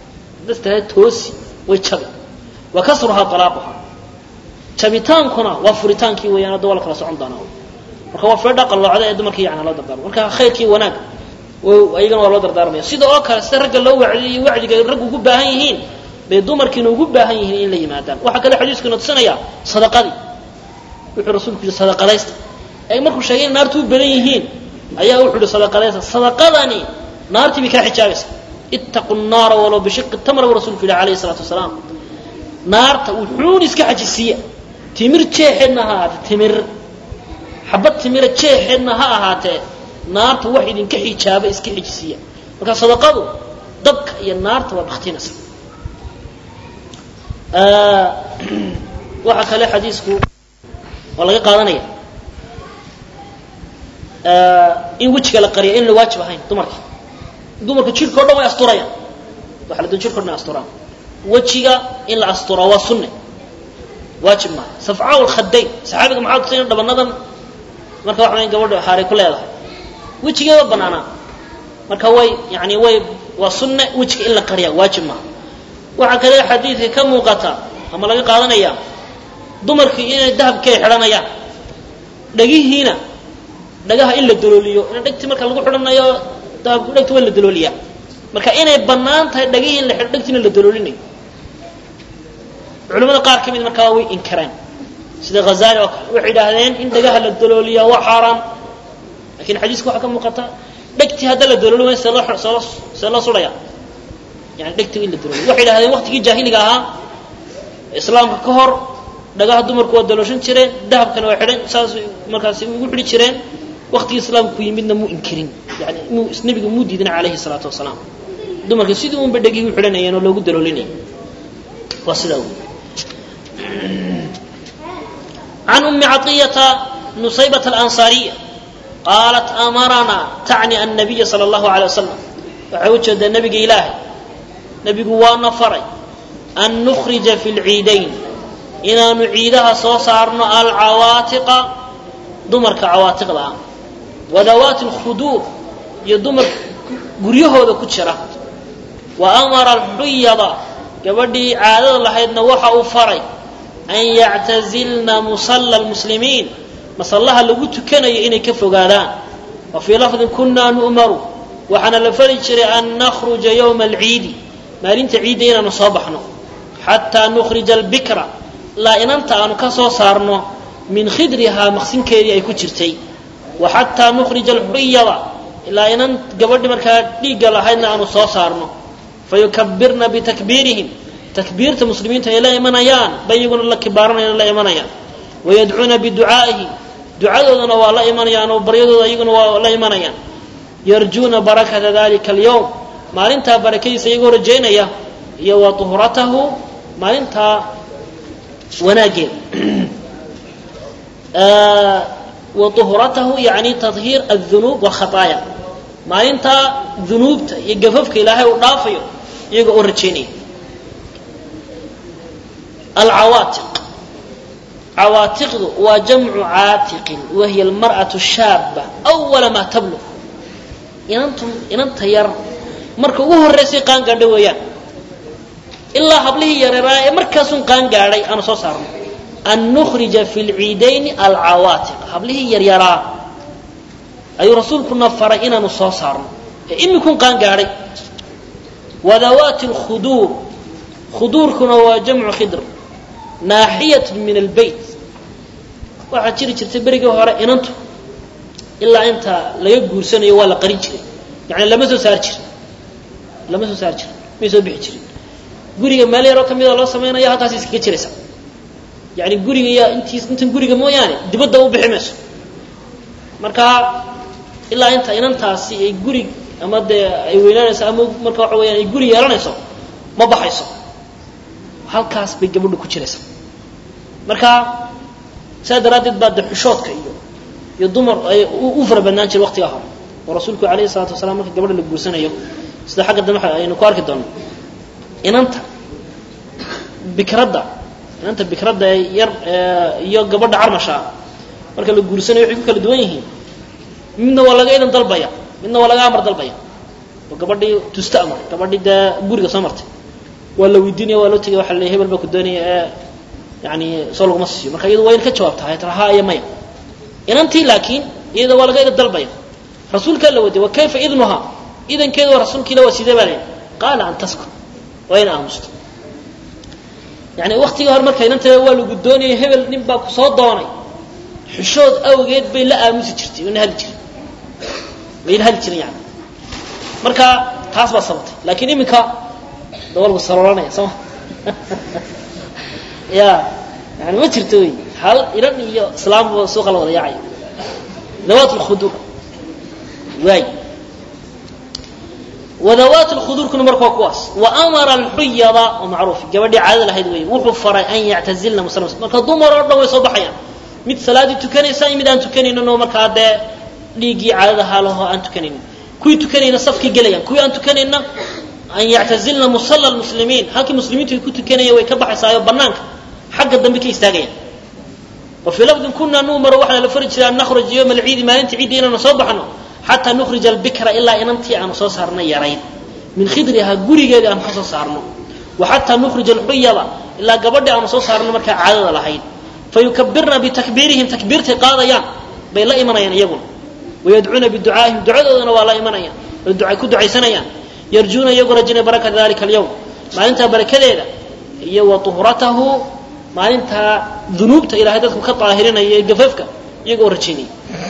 haddii toosi way jabi wa kasruha talaaquha jabitaankuna waa furitaankii weeyaan oo wala kala socon doonaa marka waa feedha qalloocda ee dumarkii yaana loo dardaarmo marka khayrkii wanaag oo ayagana waa loo dardaarmaya sida oo kale sida ragga loo wacdiyo wacdiga rag ugu baahan yihiin bay dumarkiina ugu baahan yihiin in la yimaadaan waxa kale xadiisku nodsanaya sadaqadii wuxuu rasuulku yiri sadaqadaysta ay markuu sheegay in naartu u badan yihiin ayaa wuxuu yiri sadaqadaysta sadaqadani naartii bika xijaabaysa ittaqu an-nar walaw bi shiqqi tamra wa rasuulku alayhi salatu wasalam naarta wuxuu iska xajisiya timir jeexna ha timir xabad timir jeexna ha ahaatee naarta wax idin ka xijaaba iska xijisiya marka sadaqadu dabka iyo naarta waa baxtinaysa آه وحكى حديثكم والله قادنيا آه إن وجهك لقرية إن الواجب هين دمرك دمرك تشيل كرنا ما يستوريا وحلا تشيل كرنا يستورا وجهك إن الأسطورة والسنة واجب ما صفعاء الخدين سحابك معاك سين دب النظم مركب واحد من قبل حاري كل هذا وجهك بنانا مركب وي يعني وي والسنة وجهك إلا قرية واجب ما وحكى حديث كم وقتا أما لقى قادنيا دمرك إن الذهب كي حرنايا دقيه هنا دقاها إلا الدلولية أنا دقت مركا لقوا حرنايا ذهب دقت ولا الدلولية مركا إن بنان تها دقيه اللي دقت إلا الدلوليني علماء قار كم من مكاوي إنكران سيد غزالي وحيد هذين إن دقاها الدلولية وحرام لكن حديثك حكم وقتا دقت هذا الدلولية سلا سلا سلا صليا يعني دقتي إلا دلولي وحيد هذا وقت كي جاهلي قاها إسلام كهر دقاها دمر كوا دلوشن شرين ذهب كانوا واحدين ساس مركز يقول شرين وقت الإسلام كوي منا مو إنكرين يعني مو النبي مو ديدنا عليه الصلاة والسلام دمر كسيدهم بدقي وحدين يعني لو قد دلوليني وصلوا عن أم عطية نصيبة الأنصارية قالت أمرنا تعني النبي صلى الله عليه وسلم وعوجد النبي إلهي نبي قوانا فري أن نخرج في العيدين إن نعيدها صوصارنا العواتق دمر كعواتق لها وذوات الخدور يدمر قريه هذا كتشرة وأمر الحيضة كبدي عادة الله يدنا وحا فري أن يعتزلنا مصلى المسلمين مصلها اللي قلت كان يئني كفو قادان وفي لفظ كنا نؤمر وحنا لفرج أن نخرج يوم العيد maalinta ciid inaan soo baxno hatta nukhrij al-bikra la inanta aan ka soo saarno min khidriha maqsinkeedii ay ku jirtay wa hatta nukhrij al-huriyada ila inan gabadhi marka dhiiga lahaydna aan soo saarno fayukabbirna bi takbirihim takbirta muslimiinta ay la imanayaan bayiguna la kibaaranayaan la imanayaan wayad'una bi du'aa'ihi du'adoodana waa la imanayaan oo baryadooda ayaguna waa la imanayaan yarjuna barakata dhalika al-yawm maalinta barakadiisa iyagoo rajeynaya iyo wa tuhuratahu maalinta wanaageen آه وطهرته يعني تطهير الذنوب والخطايا ما انت ذنوب يقففك إلهي ودافيه يقول رجيني. العواتق عواتق وجمع عاتق وهي المرأة الشابة أول ما تبلغ إنتم إنت ير مركو وهو الرئيسي قان قاعد ويان إلا هبله يرى مركز قان قاعد أنا صار أن نخرج في العيدين العواتق هبله يرى أي رسول كنا فرائنا نصاصر إن يكون قان قاعد وذوات الخدور خدور كنا وجمع خدر ناحية من البيت waxaa jiri jirtay bariga hore inantu ilaa inta laga guursanayo waa la qarin jiray yaani lama soo saar jirin lama soo saar jirin ma soo bixi jirin guriga meel yar oo kamid ah loo sameeynaya halkaas iska jiraysa yaani guriga ya intiis inta guriga mooyaane dibadda u biximayso marka ilaa inta inantaasi ay guri ama ay weynaanayso ama marka waxa weeyaan ay guri yeelanayso ma baxayso halkaas bay gabadhu ku jiraysa marka سادرادد بعد حشوتك iyo iyo dumar ay u farabanaan jiray waqtiga hore oo rasuulku kaleey salaatu wasalaam markii gabadha la guursanayo sida xagga damaxa aynu ku arki doono inanta bikrada inanta bikrada yar iyo gabadha carmasha marka la guursanayo waxay ku kala duwan yihiin midna waa laga idan dalbaya midna waa laga amar dalbaya oo gabadhii tusta amar gabadhii da guriga soo martay wala weydiinaya wala tagay waxa la hebel ba ku doonaya yani soo lagu masiyo marka iyadu way ka jawaabtaa taraha ay maya inantii laakiin iyada waa laga dalbay rasuulka la wadi wa kayfa idnuha idan keedo rasuulka la wasiiday baa leeyahay qala an taskut wa ina amst yani waqtiga hor markay inantii waa lagu doonaya hebel nin baa ku soo doonay xishood awgeed bay la aamusi jirtay in hal jir way hal jir yani marka taas baa sababtay laakiin iminka dawal wasaroolanaya soo ya yani ma jirto way hal iran iyo islaam soo kala wada yaacay ذوات الخدور واي وذوات الخدور كن مركو كواس وامر الحيض ومعروف جبدي عاده لهيد وي وحو فري ان يعتزلنا مسلم marka dumar oo dhan way soo baxayaan mid salaadi tukanaysa mid aan tukanayno no marka hada dhigi caadada halaho aan tukanayno kuwi tukanayna safki galayaan kuwi aan tukanayna an ya'tazilna musalla almuslimin halkii muslimiintu ku tukanayeen way ka baxaysaa banaanka xagga dambe ka istaagayaan وفي لفظ كنا نؤمر وحنا لفرج أن نخرج يوم العيد ما ننتي عيدنا نصبحنا حتى نخرج البكرة إلا إن ننتي عن صارنا يرين من خدرها جوري جد عن خصص صارنا وحتى نخرج الحيضة إلا قبل عن صارنا مركع عدد الحين فيكبرنا بتكبيرهم تكبيرة قاضيا بلا إيمانا يقول ويدعون بدعائهم دعاءنا ولا إيمانا الدعاء كدعاء سنيا يرجون يقول رجنا بركة ذلك اليوم ما أنت بركة ذلك هي وطهرته ما أنت ذنوبته إلى هذا كطاهرين يجففك يقول رجيني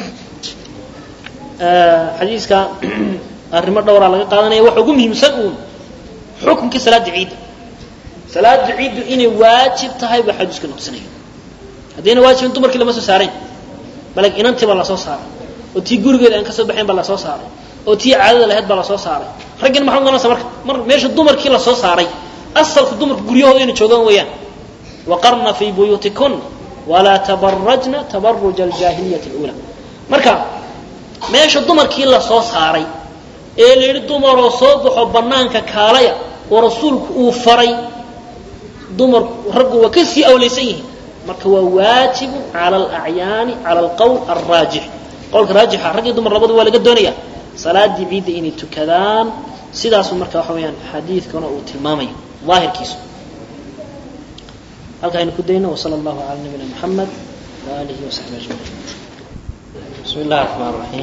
أه حديثك الرماد دور على قاضنا وحكمه مسؤول حكم كصلاة عيد صلاة عيد إني واجب تهاي بحديث كنقصني هذين واجب أنتم مركل ما سوسارين بلك إن أنت بالله سوسار وتي جورج أنك سبحين بالله سوسار وتي عادة لهاد بالله سوسار رجل محمد الله سمر مر ماشي الدمر كلا سوساري أصل في الدمر جوريه إني شغلان وياه وقرن في بيوتكن ولا تبرجن تبرج الجاهلية الأولى مركا ماشي الدمر كلا سوساري ee leeyahay dumar oo soo baxo banaanka kaalaya oo rasuulku uu faray dumar rag waa ka sii awleysan yihiin marka waa waajib ala al-a'yani ala al-qawl ar-rajih qowlka raajixa rag iyo dumar labadu waa laga doonaya salaadi ciid inay tukadaan sidaas marka waxa weeyaan xadiidkana uu tilmaamayo zaahirkiisu halka aynu ku dayno sallallahu alayhi wa sallam muhammad wa alihi wa sahbihi ajma'in bismillahir rahmanir rahim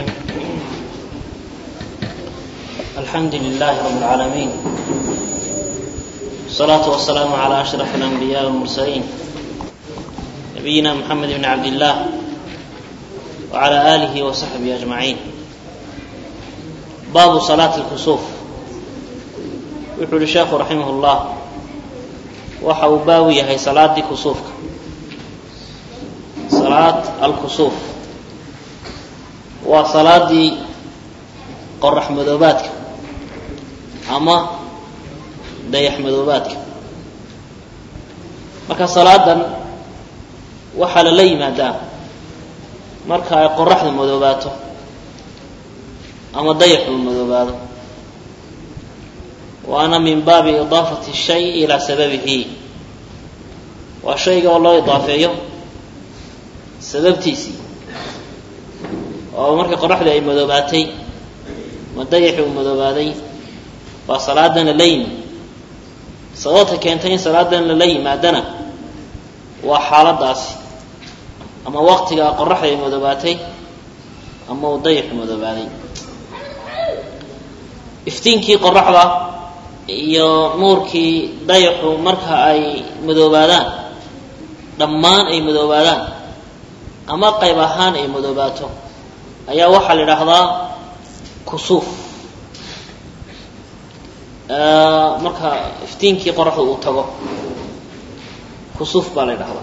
الحمد لله رب العالمين والصلاة والسلام على أشرف الأنبياء والمرسلين نبينا محمد بن عبد الله وعلى آله وصحبه أجمعين باب صلاة الكسوف يقول الشيخ رحمه الله وحوباوية هي صلاة دي كسوف صلاة الكسوف وصلاة دي قرح مذوباتك أما دايح مذوباتك مركا صلاة وحل لي ما دام مركا قرح مذوباته أما دايح مذوباته وأنا من باب إضافة الشيء إلى سببه والشيء والله إضافيه سبب تيسي ومركا قرح لي مذوباتي مديح ومذوباتي وصلاتنا الليل صلاتك كانتين صلاتنا الليل معدنا وحالة داسي أما وقتك قرح لي مذوباتي أما مديح ومذوباتي افتينكي قرح له يا نوركي ضيح مركها أي مذوباتان دمان أي مذوباتان أما قيبهان أي مذوباته أي وحل لحظة كسوف آه مركا افتينكي قرحه وطغو كسوف بالي دحوا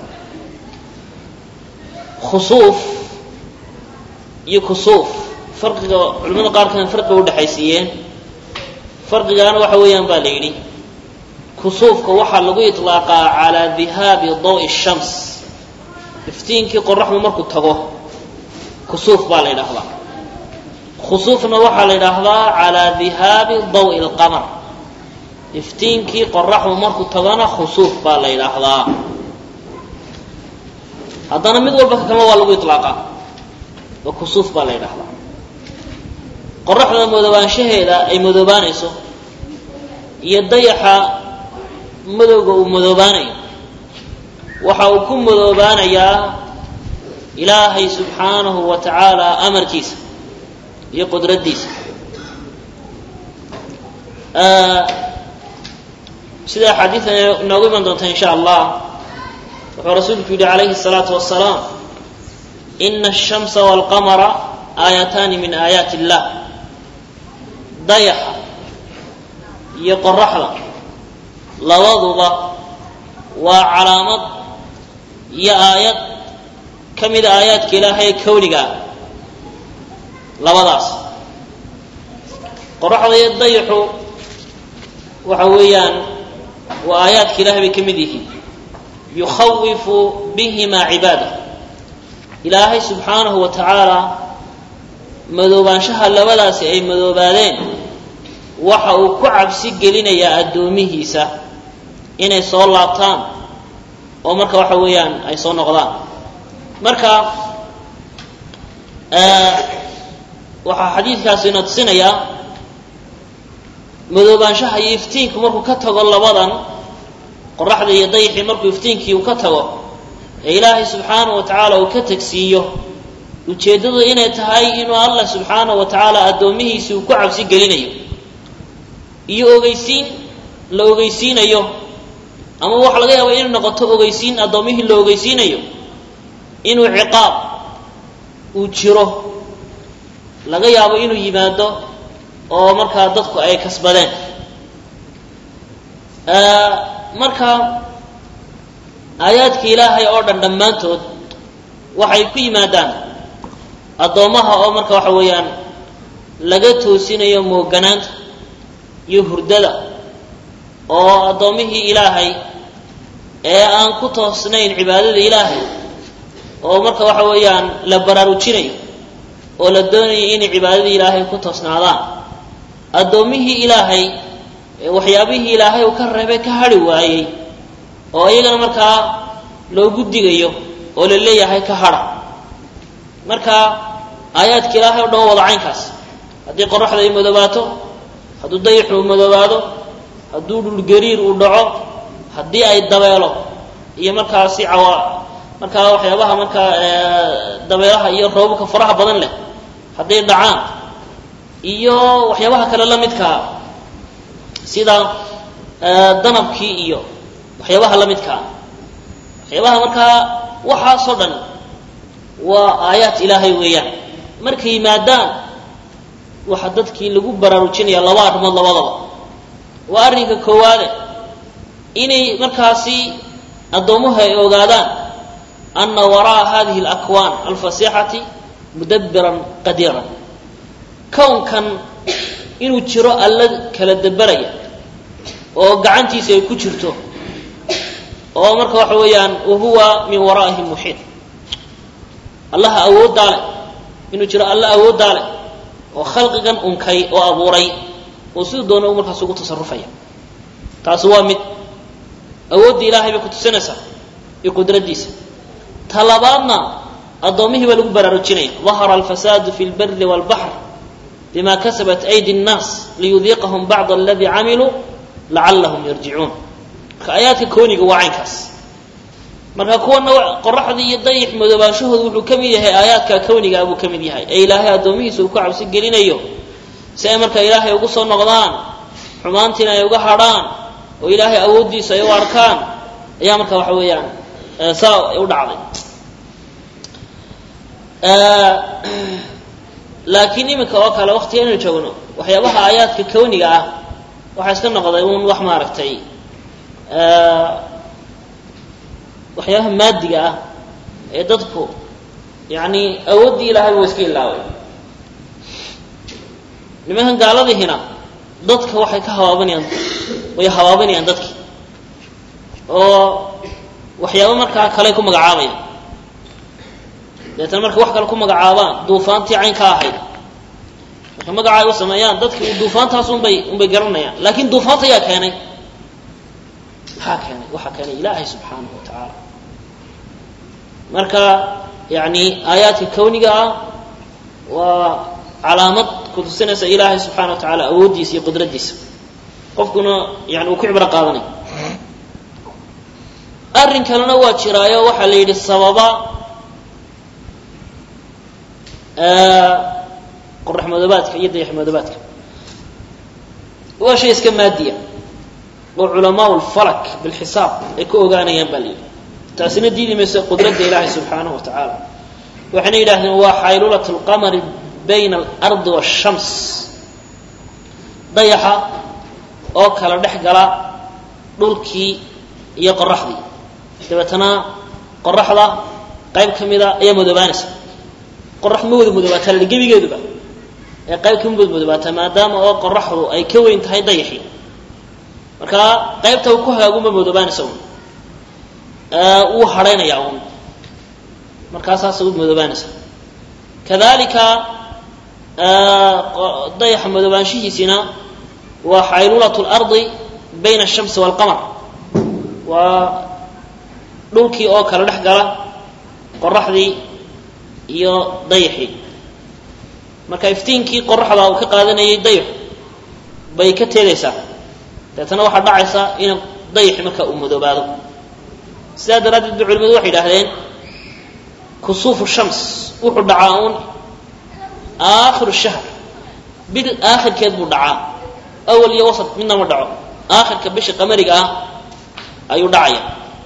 خسوف يو كسوف فرق علماء قار كان فرق ودحيسيين فرق جانا waxa weeyaan baa leeyri كسوفka waxa lagu itlaaqa ala dhihab daw ash-shams iftiinkii qorraxdu markuu tago كسوف baa la yiraahdaa خسوفنا waxa la yiraahdaa ala dhihab daw al-qamar iftiinkii qorraxdu markuu tagana khusuuf baa la yiraahdaa hadana mid walba kama waa lagu itlaaqa wa khusuuf baa la yiraahdaa qorraxda madoobaashaheeda ay madoobaanayso iyo dayaxa madowga uu madoobaanayo waxa uu ku madoobaanayaa ilaahay subxaanahu wa tacaala amarkiisa iyo qudradiisa sida xadiidka inoogu iman doonta insha allah wuxuu rasuulku yidhi calayhi الsalaatu wasalaam ina الshamsa wاlqamara aayataani min aayaati اllah dayaxa iyo qoraxda labaduba waa calaamad iyo aayad ka mida aayaadka ilaahay kowniga labadaas qoraxda iyo dayaxu waxa weeyaan waa aayaadka ilahay bay ka mid yihiin yukhawifu bihima cibaada ilaahay subxaanahu wa tacaala madoobaanshaha labadaasi ay madoobaadeen waxa uu ku cabsi gelinayaa addoomihiisa inay soo laabtaan oo marka waxa weeyaan ay soo noqdaan marka waxaa xadiidkaasi ina tusinayaa madoobaanshaha iyo iftiinku markuu ka tago labadan qoraxda iyo dayaxii markuu iftiinkii uu ka tago ee ilaahay subxaanahu wa tacaala uu ka tagsiiyo ujeeddadu inay tahay inuu allah subxaanahu wa tacaala addoomihiisii uu ku cabsi gelinayo iyo ogeysiin la ogeysiinayo ama waxa laga yaaba inay noqoto ogeysiin addoomihii la ogeysiinayo inuu ciqaab uu jiro laga yaabo inuu yimaado oo markaa dadku ay kasbadeen marka aayaadka ilaahay oo dhan dhammaantood waxay ku yimaadaan addoommaha oo marka waxa weeyaan laga toosinayo mooganaanta iyo hurdada oo addoommihii ilaahay ee aan ku toosnayn cibaadada ilaahay oo marka waxa weeyaan la baraarujinayo oo la doonayo inay cibaadada ilaahay ku toosnaadaan addoommihii ilaahay ee waxyaabihii ilaahay uu ka reebay ka hadhi waayey oo iyagana markaa loogu digayo oo la leeyahay ka hadha marka aayaadka ilaahay oo dhan wada caynkaas haddii qoraxda ay madoobaato hadduu dayaxu uu madoobaado hadduu dhulgariir uu dhaco haddii ay dabeelo iyo markaasi cawa markaa waxyaabaha markaa dabeelaha iyo roobabka faraha badan leh hadday dhacaan iyo waxyaabaha kale la midkaa sida danabkii iyo waxyaabaha la midkaa waxyaabaha markaa waxaasoo dhan waa aayaat ilaahay weeyaan markay yimaadaan waxaa dadkii lagu baraarujinaya laba arrimood labadaba waa arrinka koowaade inay markaasi addoommuhu ay ogaadaan ana waraa'a hadihi alakwaan alfasiixati mudabbiran qadiiran kownkan inuu jiro alla kala dabaraya oo gacantiisa ay ku jirto oo marka waxa weeyaan wahuwa min waraa'ihi muxiit allaha awooddaa leh inuu jiro alla awooddaa leh oo khalqigan unkay oo abuuray oo siduu doona u markaas ugu tasarufaya taasi waa mid awoodda ilaahay bay ku tusinaysaa iyo qudraddiisa talabaadna addoommihii baa lagu baraarujinaya dahara alfasaadu fi lbari waalbaxr bima kasabat aydi nnaas liyudiiqahum bacda aladii camiluu lacallahum yarjicuun marka aayaadka kooniga waa caynkaas marka kuwana qoraxda iyo dayax madoobaanshahooda wuxuu ka mid yahay aayaadka kowniga buu ka mid yahay ee ilaahay addoomihiisa uu ku cabsi gelinayo si ay marka ilaahay ugu soo noqdaan xumaantiina ay uga hadhaan oo ilaahay awooddiisa ay u arkaan ayaa marka waxa weeyaan saa u dhacday laakiin iminka oo kale waqtiga inaynu joogno waxyaabaha aayaadka kowniga ah waxaa iska noqday uun wax maaragtay waxyaabaha maadiga ah ee dadku yani awooddii ilaahay waa iska ilaaway nimankan gaaladihiina dadka waxay ka habaabanayaan way habaabanayaan dadkii oo waxyaaba markaa kale ku magacaabayaan deetana markay wax kale ku magacaabaan duufaantii caynka ahayd marka magaca ay u sameeyaan dadki duufaantaas unbay unbay garanayaan laakiin duufaanta yaa keenay maxaa keenay waxaa keenay ilaahay subxaanahu wa tacaala marka yani aayaadka kowniga ah waa calaamad kutusinaysa ilaahay subxaana wa tacaala awooddiisa iyo qudraddiisa qofkuna yani uu ku cibro qaadanay arrin kalena waa jiraayo waxaa la yidhi sababa qorax madoobaadka iyo dayax madoobaadka waa shay iska maadiya oo culamaa ulfalak bilxisaab ay ku ogaanayaan baa la yidhi taasina diidi mayso qudradda ilaahay subxaanahu wa tacaala waxayna yidhaahdeen waa xaylulat alqamari bayna alardi waashams dayaxa oo kala dhex gala dhulkii iyo qoraxdii dabeetana qoraxda qayb ka mida ayaa madoobaanaysa qorax ma wada madoobaata la gebigeeduba ee qayb ka mid madoobaata maadaama oo qoraxdu ay ka weyn tahay dayaxii marka qaybta uu ku hagaaguma madoobaanaysa un wuu hadhaynaya un markaasaas u madoobaanaysa kadalika dayaxa madoobaanshihiisina waa xaylulatu lardi bayna ashamsi waalqamar waa dhulkii oo kala dhex gala qoraxdii iyo dayaxii marka iftiinkii qoraxda uu ka qaadanayay dayax bay ka teedaysaa deetana waxaa dhacaysa in dayaxi marka uu madoobaado sidaa daraaddeed ba culimadu waxay yidhaahdeen kusuufu shams wuxuu dhacaa uun aakhiru shahr bil aakhirkeed buu dhacaa awal iyo wasat midna ma dhaco aakhirka bisha qamariga ah ayuu dhacaya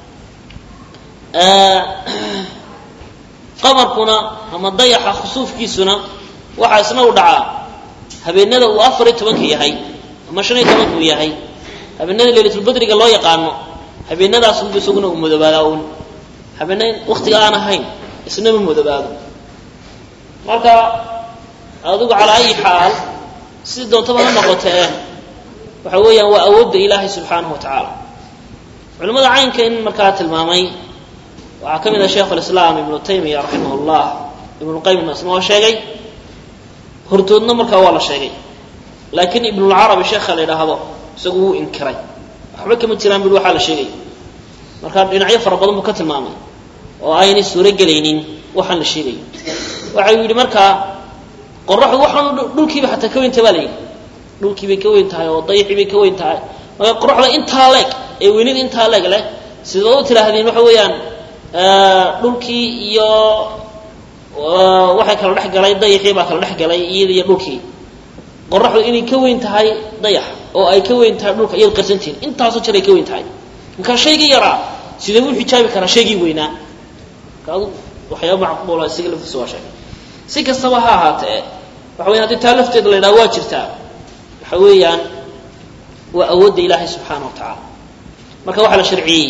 qamarkuna ama dayaxa khusuufkiisuna waxaa isna u dhacaa habeenada uu afar iyo tobanka yahay ama shan iyo tobanka uu yahay habeenada laylatulbadriga loo yaqaano habeenadaas unbu isaguna uu madoobaada uun habeena waktiga aan ahayn isna ma madoobaado marka adigu calaa ayi xaal sidii doontaba ha noqotee waxa weeyaan waa awoodda ilaahay subxaanahu wa tacaala culimmada caynka in markaa tilmaamay waxaa ka mid ah sheikhu lislaam ibnu taymiya raximah llah ibnuqayim isna waa sheegay hortoodna markaa waa la sheegay laakiin ibnulcarabi sheekha la yidhaahdo isagu wuu inkiray waxba kama jiraan bui waxaa la sheegay markaa dhinacyo fara badan buu ka tilmaamay oo aynay suuro gelaynin waxaan la sheegayo waxa uu yidhi markaa qoraxdu waxaan dhulkiiba xataa ka weyntahay baa la yidhi dhulkiibay ka weyn tahay oo dayaxii bay ka weyn tahay marka qoraxda intaa leeg ee weynida intaa leeg leh sidoo u tiraahdeen waxa weeyaan dhulkii iyo waxay kala dhex galay dayaxii baa kala dhex galay iyada iyo dhulkii qoraxdu inay ka weyn tahay dayax oo ay ka weyn tahay dhulka iyad qarsantihiin intaasoo jir ay ka weyn tahay markaa shaygii yaraa sidee u xijaabi karaa shaygii weynaa marka adu waxyaaba macquula isaga laftiisa waa sheegay si kastaba ha ahaatee waxa weyan haddii taa lafteeda la yidhaha waa jirtaa waxa weeyaan waa awoodda ilaahay subxaana wa tacaala marka waxaa la sharciyey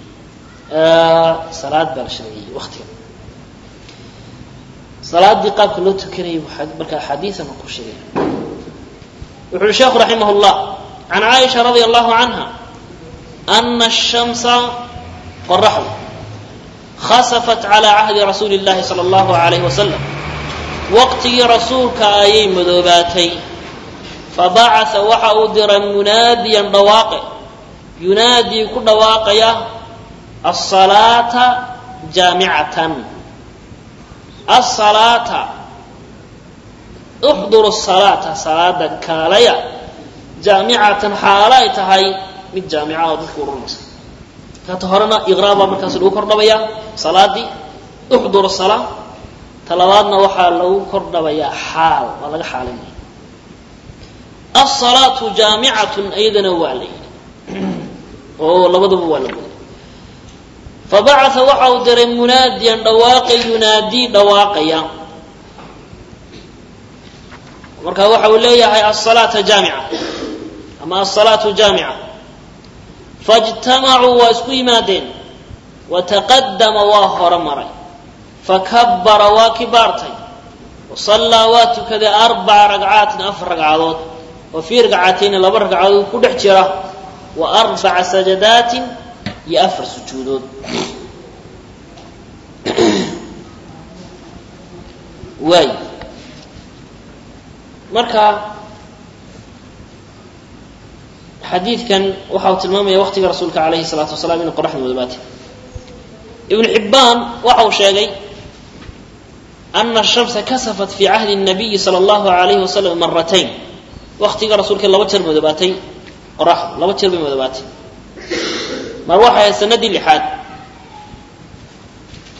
salaad baa la sharciyey waktiga salaadii qaabka loo tukanayay marka axaadiisan ku sheegay wuxu uhi sheekhu raximah llah can caaisha radia allahu canha ana ashamsa qoraxdu khasafat calaa cahdi rasuuli اllahi sala allahu alayh wasalam waqtigii rasuulka ayay madoobaatay fabacaa waxa uu diray munaadiyan dhawaaqe yunaadii ku dhawaaqaya asalaata jaamicatan asalaata uxduru salaata salaada kaalaya jaamicatan xaalo ay tahay mid jaamica oo dadka ururmaysa kata horena iqraabaa markaas lagu kordhabayaa salaadii uxduru salaa talabaadna waxaa lagu kordhabayaa xaal waa laga xaalinaya asalaatu jaamicatun iyadana waa la yidhi oo labadaba waa la guday fabacaa waxa uu diray munaadiyan dhawaaqay yunaadii dhawaaqaya marka waxa uu leeyahay asalaata jaamica ama asalaatu jaamica faاjtamacuu waa isku yimaadeen wataqadama waa hore maray fakabara waa kibaartay wasallaa waa tukaday arbaca ragcaatin afar ragcadood oo fii ragcatayni laba ragcadood ku dhex jira wa arbaca sajadaatin iyo afar sujuudood waay marka xadiidkan waxa uu tilmaamaya waqtiga rasuulka calayhi salaatu wasalaam inuu qoraxda madoobaatay ibnu xibbaan waxa uu sheegay ana ashamsa kasafat fii cahdi الnabiyi salى اllahu alayhi wasalam maratayn waqtiga rasuulka laba jeer madoobaatay qoraxdu laba jeer bay madoobaatay mar waxay ahayd sanadii lixaad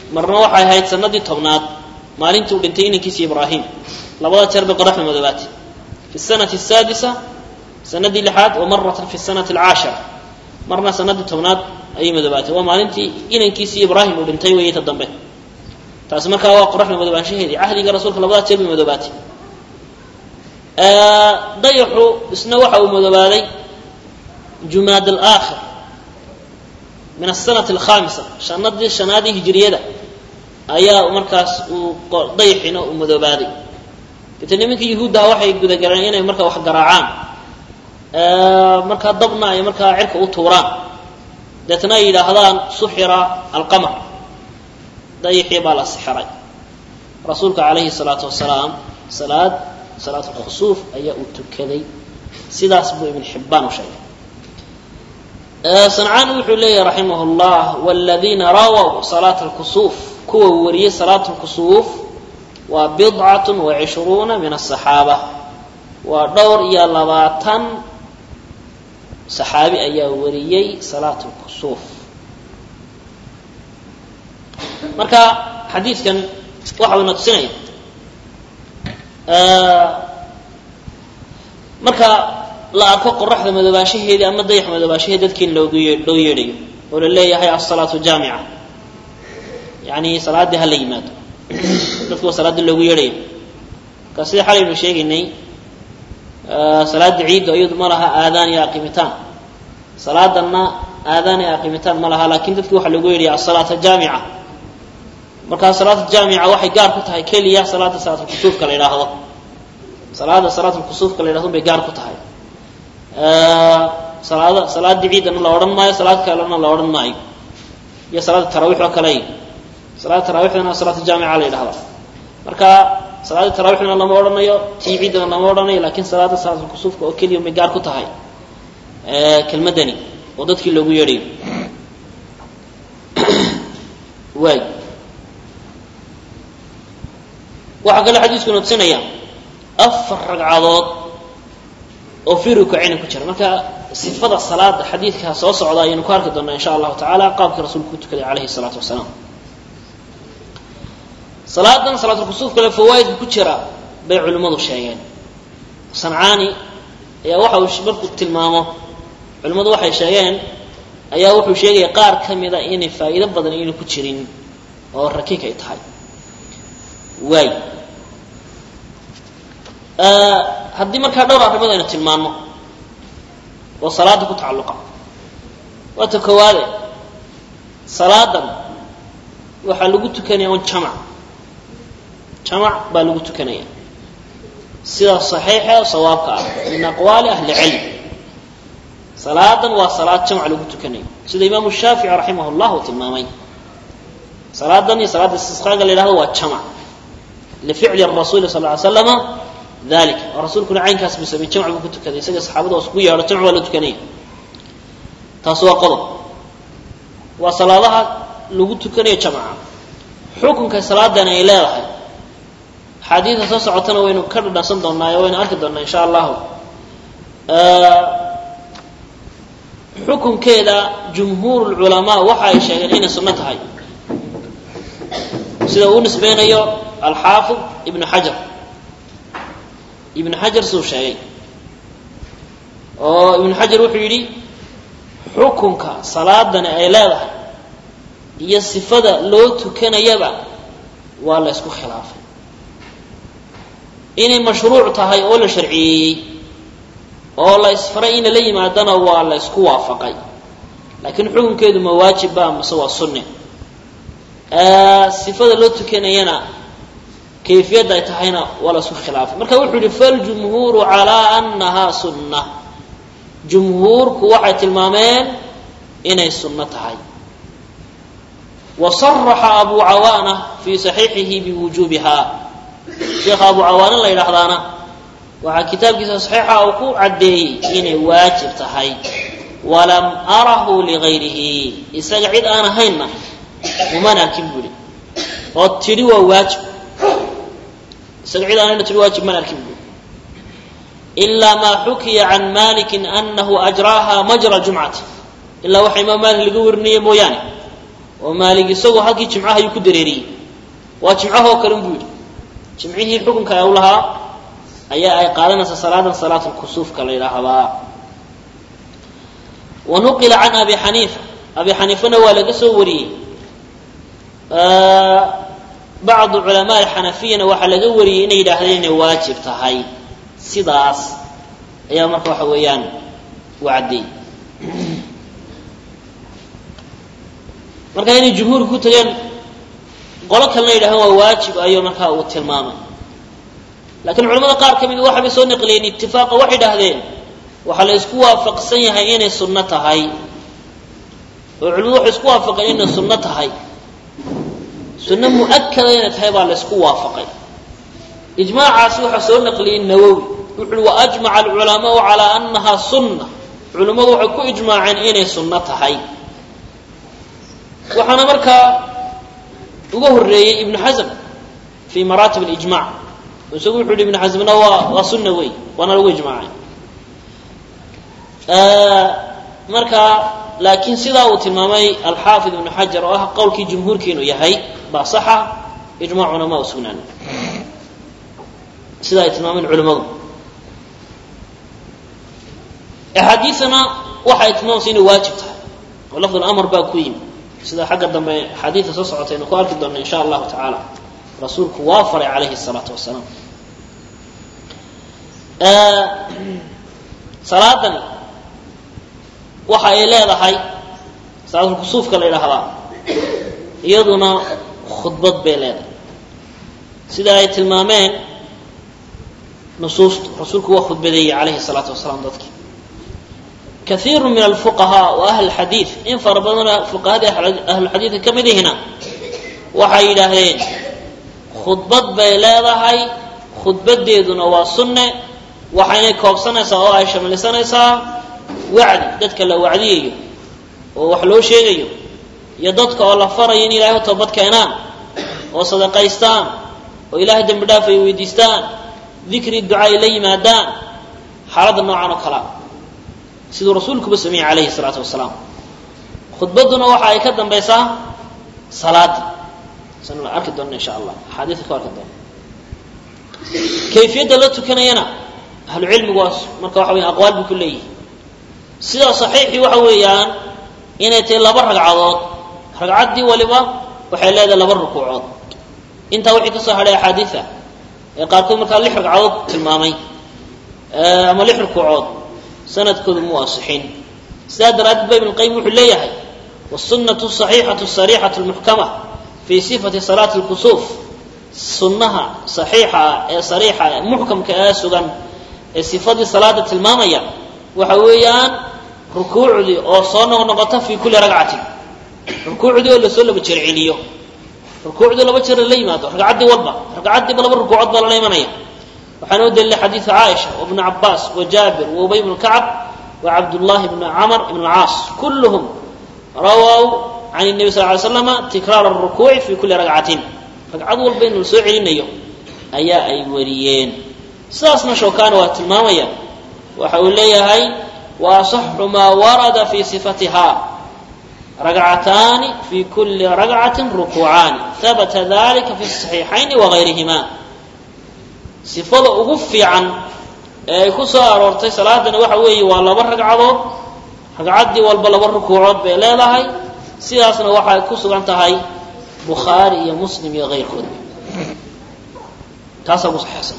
marna waxay ahayd sanadii tobnaad maalintii uu dhintay inankiisa ibraahim labada jeer bay qoraxda madoobaatay fi sanati السادسة sanadii lixaad wa maratan fi sanati العاشرة marna sanadii tobnaad ayay madoobaatay waa maalintii inankiisa ibraahim uu dhintay weeyay ta dambe taas markaa waa qoraxda madoobaashaheedii cahdiga rasuulka labada jeer bay madoobaatay dayaxu isna waxa uu madoobaaday jumaad al-aakhir min as-sanati al-khamisa shanadii shanadii hijriyada ayaa markaas uu dayaxina uu madoobaaday inta nimanka yahuuda waxay guda galeen inay markaa wax garaacaan markaa dabna ay markaa cirka u tuuraan dadna ay yiraahdaan suxira al-qamar dayaxi baa la sixiray rasuulka alayhi salatu wasalaam salaad salaat al-khusuf ayaa uu tukaday sidaas buu ibn Hibbaan u sheegay sanaan wuxuu leeyahay rahimahullah walladina rawaw salat al-khusuf kuwa wariyay salat al-khusuf wa bid'atun wa ishruna min as-sahaba wa dawr ya labaatan saxaabi ayaa wariyay salat al-khusuf marka xadiiskan waxa uu naqsinaya marka la arko qoraxda madoobaashaheedii ama dayax madoobaashaheedii dadkii loogu loo yeedhayo oo la leeyahay as-salaatu jaami'a yani salaadii hal yimaado dadku salaadii loogu yeedhayo ka sida xalaynu sheegnay salaada ciid iyadu ma laha aadaan iyo aqimitaan salaadana aadaan iyo aqimitaan ma laha laakiin dadku waxa loogu yeedhayaa as-salaatu jaami'a marka salaada jaami'a waxay gaar ku tahay kaliya salaada salaatu kusuufka la yiraahdo salaada salaatu kusuufka la yiraahdo bay gaar ku tahay ee salaada salaada ciidana la oran maayo salaad kalena la oran maayo iyo salaada tarawih oo kale salaada tarawihna salaatu jaami'a la yiraahdo marka salaada tarawihna lama oranayo tii ciidana lama oranayo laakiin salaada salaatu kusuufka oo kaliya bay gaar ku tahay ee kelmadani oo dadkii loogu yeedhay way waxa kale xadiisku nabsanaya afar ragcadood oo firuka ayna ku jira marka sifada salaada xadiiska soo socda aynu ku arki doonaa insha Allah ta'ala qaabka rasuulku tukaday alayhi salatu wasalaam salaadan salaatu kusuuf kale fawaid ku jira bay culimadu sheegeen sancaani ayaa waxa uu markuu tilmaamo culimadu waxay sheegeen ayaa wuxuu sheegay qaar kamida in faa'iido badan inuu ku jirin oo rakiik ay tahay way ee hadii marka dhowr arrimood aynu tilmaano oo salaada ku tacalluqa waxa koowaade salaadan waxa lagu tukanayaa on jamac jamac baa lagu tukanayaa sida saxiixa sawaabka ah min aqwali ahli ilm salaadan waa salaad jamac lagu tukanayo sida imaam shaafi'i rahimahullah tilmaamay salaadan iyo salaada istisqaaga la yiraahdo waa jamac لفعل الرسول صلى الله عليه وسلم ذلك الرسول كنا عين كاس بسبب جمع بكتب كذا يسجل صحابته وسقوية ولا جمع ولا تكنية تسوى قضاء وصلاتها لو تكنية جماعة حكم كصلاة دنا إلى حديث تصعدنا وين كرر صندوقنا وين أكدنا إن شاء الله أه حكم كذا جمهور العلماء وحي شيئين سنتها سيدون نسبين أيوه الحافظ ابن حجر ابن حجر سو شيء او ابن حجر وحيري حكمك صلاتنا اي لها هي صفده لو تكنيبا ولا اسكو خلاف ان مشروع تهي او شرعي او لا اسفرين لي ما دنا ولا اسكو وافقي لكن حكمكيده ما واجب با مسوا سنه ا صفده لو تكنينا كيفية تهينا ولا سوء خلاف مركا وحول فالجمهور على أنها سنة جمهور كوحة المامين إنه السنة هاي وصرح أبو عوانة في صحيحه بوجوبها شيخ أبو عوانة الله يرحضانا وعلى كتاب كتاب صحيحة أوكو عديه إنه واجب تهاي ولم أره لغيره إستقعد أنا هينا وما ناكبولي واتري وواجب سقعد أنا تواجب من الكذب إلا ما حكي عن مالك أنه أجراها مجرى الجمعة إلا وحي ما مالك لقور نية موياني ومالك يسوي هالكي جمعها يكدريري وجمعه كلام بيد جمعه حكم كأولها أي أي قالنا صلاة صلاة الكسوف كلا هذا. ونقل عن أبي حنيفة أبي حنيفة ولا سوري آه بعض علماء الحنفية وحلا جوري إن يدهلين واجب تهاي سداس يا مركو حويان وعدي marka inay jumhuur ku tageen qolo kale yiraahdo waa waajib ayo marka uu tilmaamay laakiin culimada qaar kamid waxa ay soo naqleen ittifaaqa waxay dhahdeen waxa la isku waafaqsan yahay inay sunna tahay oo culimadu waxay isku waafaqeen inay sunna tahay sunna muakkada inay tahay baa la isku waafaqay ijmaacaas waxa soo naqleen nawawi wuxuu wa ajma'a al-ulama ala annaha sunna culimadu waxay ku ijmaaceen inay sunna tahay وحنا مركا ugu horeeyay ibn hazm fi maratib al-ijma' وسوي حول ابن حزم نوا وسنة وي وانا لو اجماعي آه مركا لكن سيدا وتمامي الحافظ ابن حجر واه قول كي جمهور كينو يحي با صحة اجماع علماء وسنن سيدا تمامين علماء احاديثنا وحي تمام سين واجبتها ولفظ الامر با كويم سيدا حق دم حديث سو سوتين كو arki doona insha Allah ta'ala rasuulku waa faray alayhi salatu wassalam ee salaadan waxa ay leedahay salaadul kusuufka la yiraahdaa iyaduna khudbad bay leedahay sida ay tilmaameen nusuusta rasuulku waa khudbadeeyay alayhi salatu wassalam dadki كثير من الفقهاء واهل الحديث ان فرضنا فقهاء اهل الحديث كمده هنا waxay yiraahdeen khudbad bay leedahay khudbadeeduna waa sunne waxayna koobsanaysaa oo ay shamlisanaysaa wacdi dadka la wacdiyo oo wax loo sheegayo iyo dadka oo la farayo in Ilaahay toobad keenaan oo sadaqaystaan oo Ilaahay dambi dhaaf ay weydiistaan dhikri ducaa ilay maadaan xaalada noocan oo kala sidoo rasuulku basmi alayhi salatu wassalam khudbaduna waxa ay ka dambaysaa salaad سنة أركض دون إن شاء الله حديث كاركض دون كيفية لا تكنينا أهل العلم واس مركوا حوين أقوال بكلية سيدا صحيح وحويان إن يتلا برق عضاد رقعات دي ولبا وحيلا هذا لبر ركوعات أنت وحي تصح على حادثة قالكم مركوا لحرق عضاد تلمامي أما لحرق عضاد سنة كذ مواصحين سيدا رد باب القيم وحليها والسنة الصحيحة الصريحة المحكمة في صفة صلاة الكسوف سنها صحيحة صريحة محكم كأسوغا صفة صلاة المامية وحويان ركوع لي أو صانع ونغطى في كل رقعة ركوع لي ولا سلة بتشرعي ليه ركوع لي ولا بتشرع لي ما ده رقعة دي والبا رقعة دي بلا بركوع بلا لي منية وحنود اللي حديث عائشة وابن عباس وجابر وأبي بن كعب وعبد الله بن عمر بن العاص كلهم رووا عن النبي صلى الله عليه وسلم تكرار الركوع في كل ركعة ركعة والبين السوعين نيو أيا أي وريين ساسنا شوكان واتماميا وحول لي هاي وأصح ما ورد في صفتها ركعتان في كل ركعة ركوعان ثبت ذلك في الصحيحين وغيرهما صفة أغفي عن كسار ورتي صلاة وحوي ولا بركعة ركعة دي والبلا بركوعات بلا هاي سياسنا waxay ku sugan tahay Bukhari iyo Muslim iyo غيركود taas abu sahih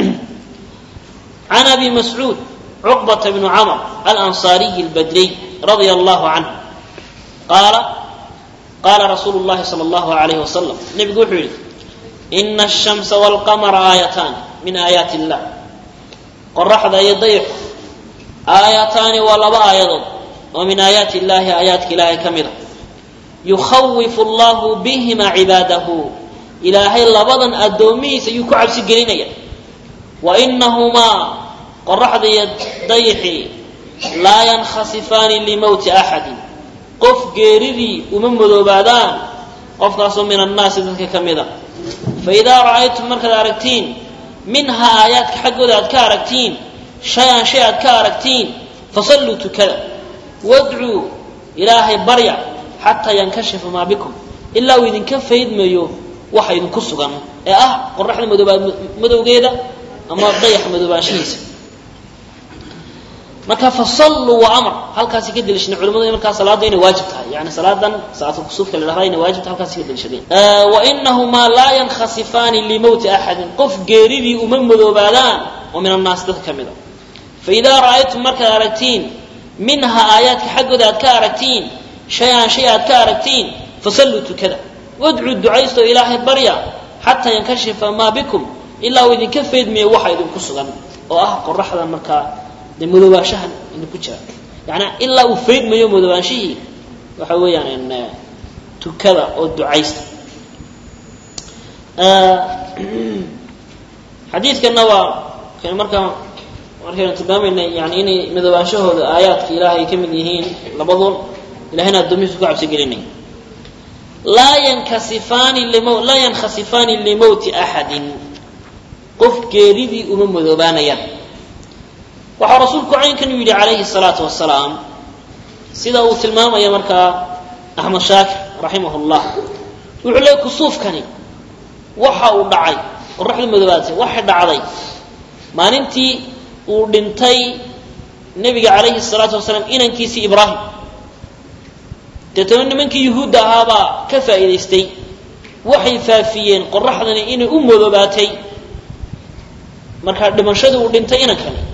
عن ابي مسعود عقبة بن عمر الانصاري البدري رضي الله عنه قال قال رسول الله صلى الله عليه وسلم نبي يقول ان الشمس والقمر آيتان من آيات الله قرح ذا يضيع آيتان ولا آيات ومن آيات الله آيات الله كاملة يخوف الله بهما عباده إلهي لبضن الدومي سيكعب سجلينيا وإنهما قرح ضيحي لا ينخسفان لموت أحد قف جيرذي ومن بعدان قف ناس من الناس ذلك كمذا فإذا رأيتم مركز أركتين منها آيات حق ذات كاركتين شيئا شيئا كاركتين فصلوا كذا وادعوا إلهي بريع حتى ينكشف ما بكم إلا وإذن كفيد ميو وحيد كسغن اه قرحنا مدوبا مدوغيدا اما ضيح مدوباشيس marka fasallu wa amr halkaas ka dilishna culimadu marka salaada inay waajib tahay yaani salaadan salaatu kusuufka la rahay inay waajib tahay halkaas ka dilishadeen wa innahuma la yankhasifani li mawt ahad qof geeridi uma madoobaadaan oo min annaas dad kamida fa idha ra'aytum marka aragtiin minha ayat xaqooda aad ka aragtiin shay'an shay aad ka aragtiin fasallu tukada wad'u du'aysto ilaahi barya hatta yankashifa ma bikum illa wa idin kafeed mi waxa idin ku sugan oo ah qorraxda marka مدوباشهن إنه كجرا يعني إلا وفيد ما يوم مدوباشيه وحوي يعني إن تكذا أو دعيس آه حديث كالنوا كان مركب مركب تبامن يعني إني مدوباشه آيات إلهي كم يهين لبضل إلى هنا الدميس قاعد سجلني لا ينكسفان لموت لا ينخسفان لموت أحد قف كريدي أمم مدوبانيا وحا رسولك عين كان يقول عليه الصلاة والسلام سيدا وثلمام يا مركا أحمد شاكر رحمه الله يقول لك الصوف كاني وحا ودعي الرحل المذبات وحا دعي ما ننتي ودنتي النبي عليه الصلاة والسلام إن كيسي إبراهيم تتمنى منك يهود هذا كفى إليستي وحي فافيين قرحنا إن أم ذباتي مركا دمشد ودنتي إنا كاني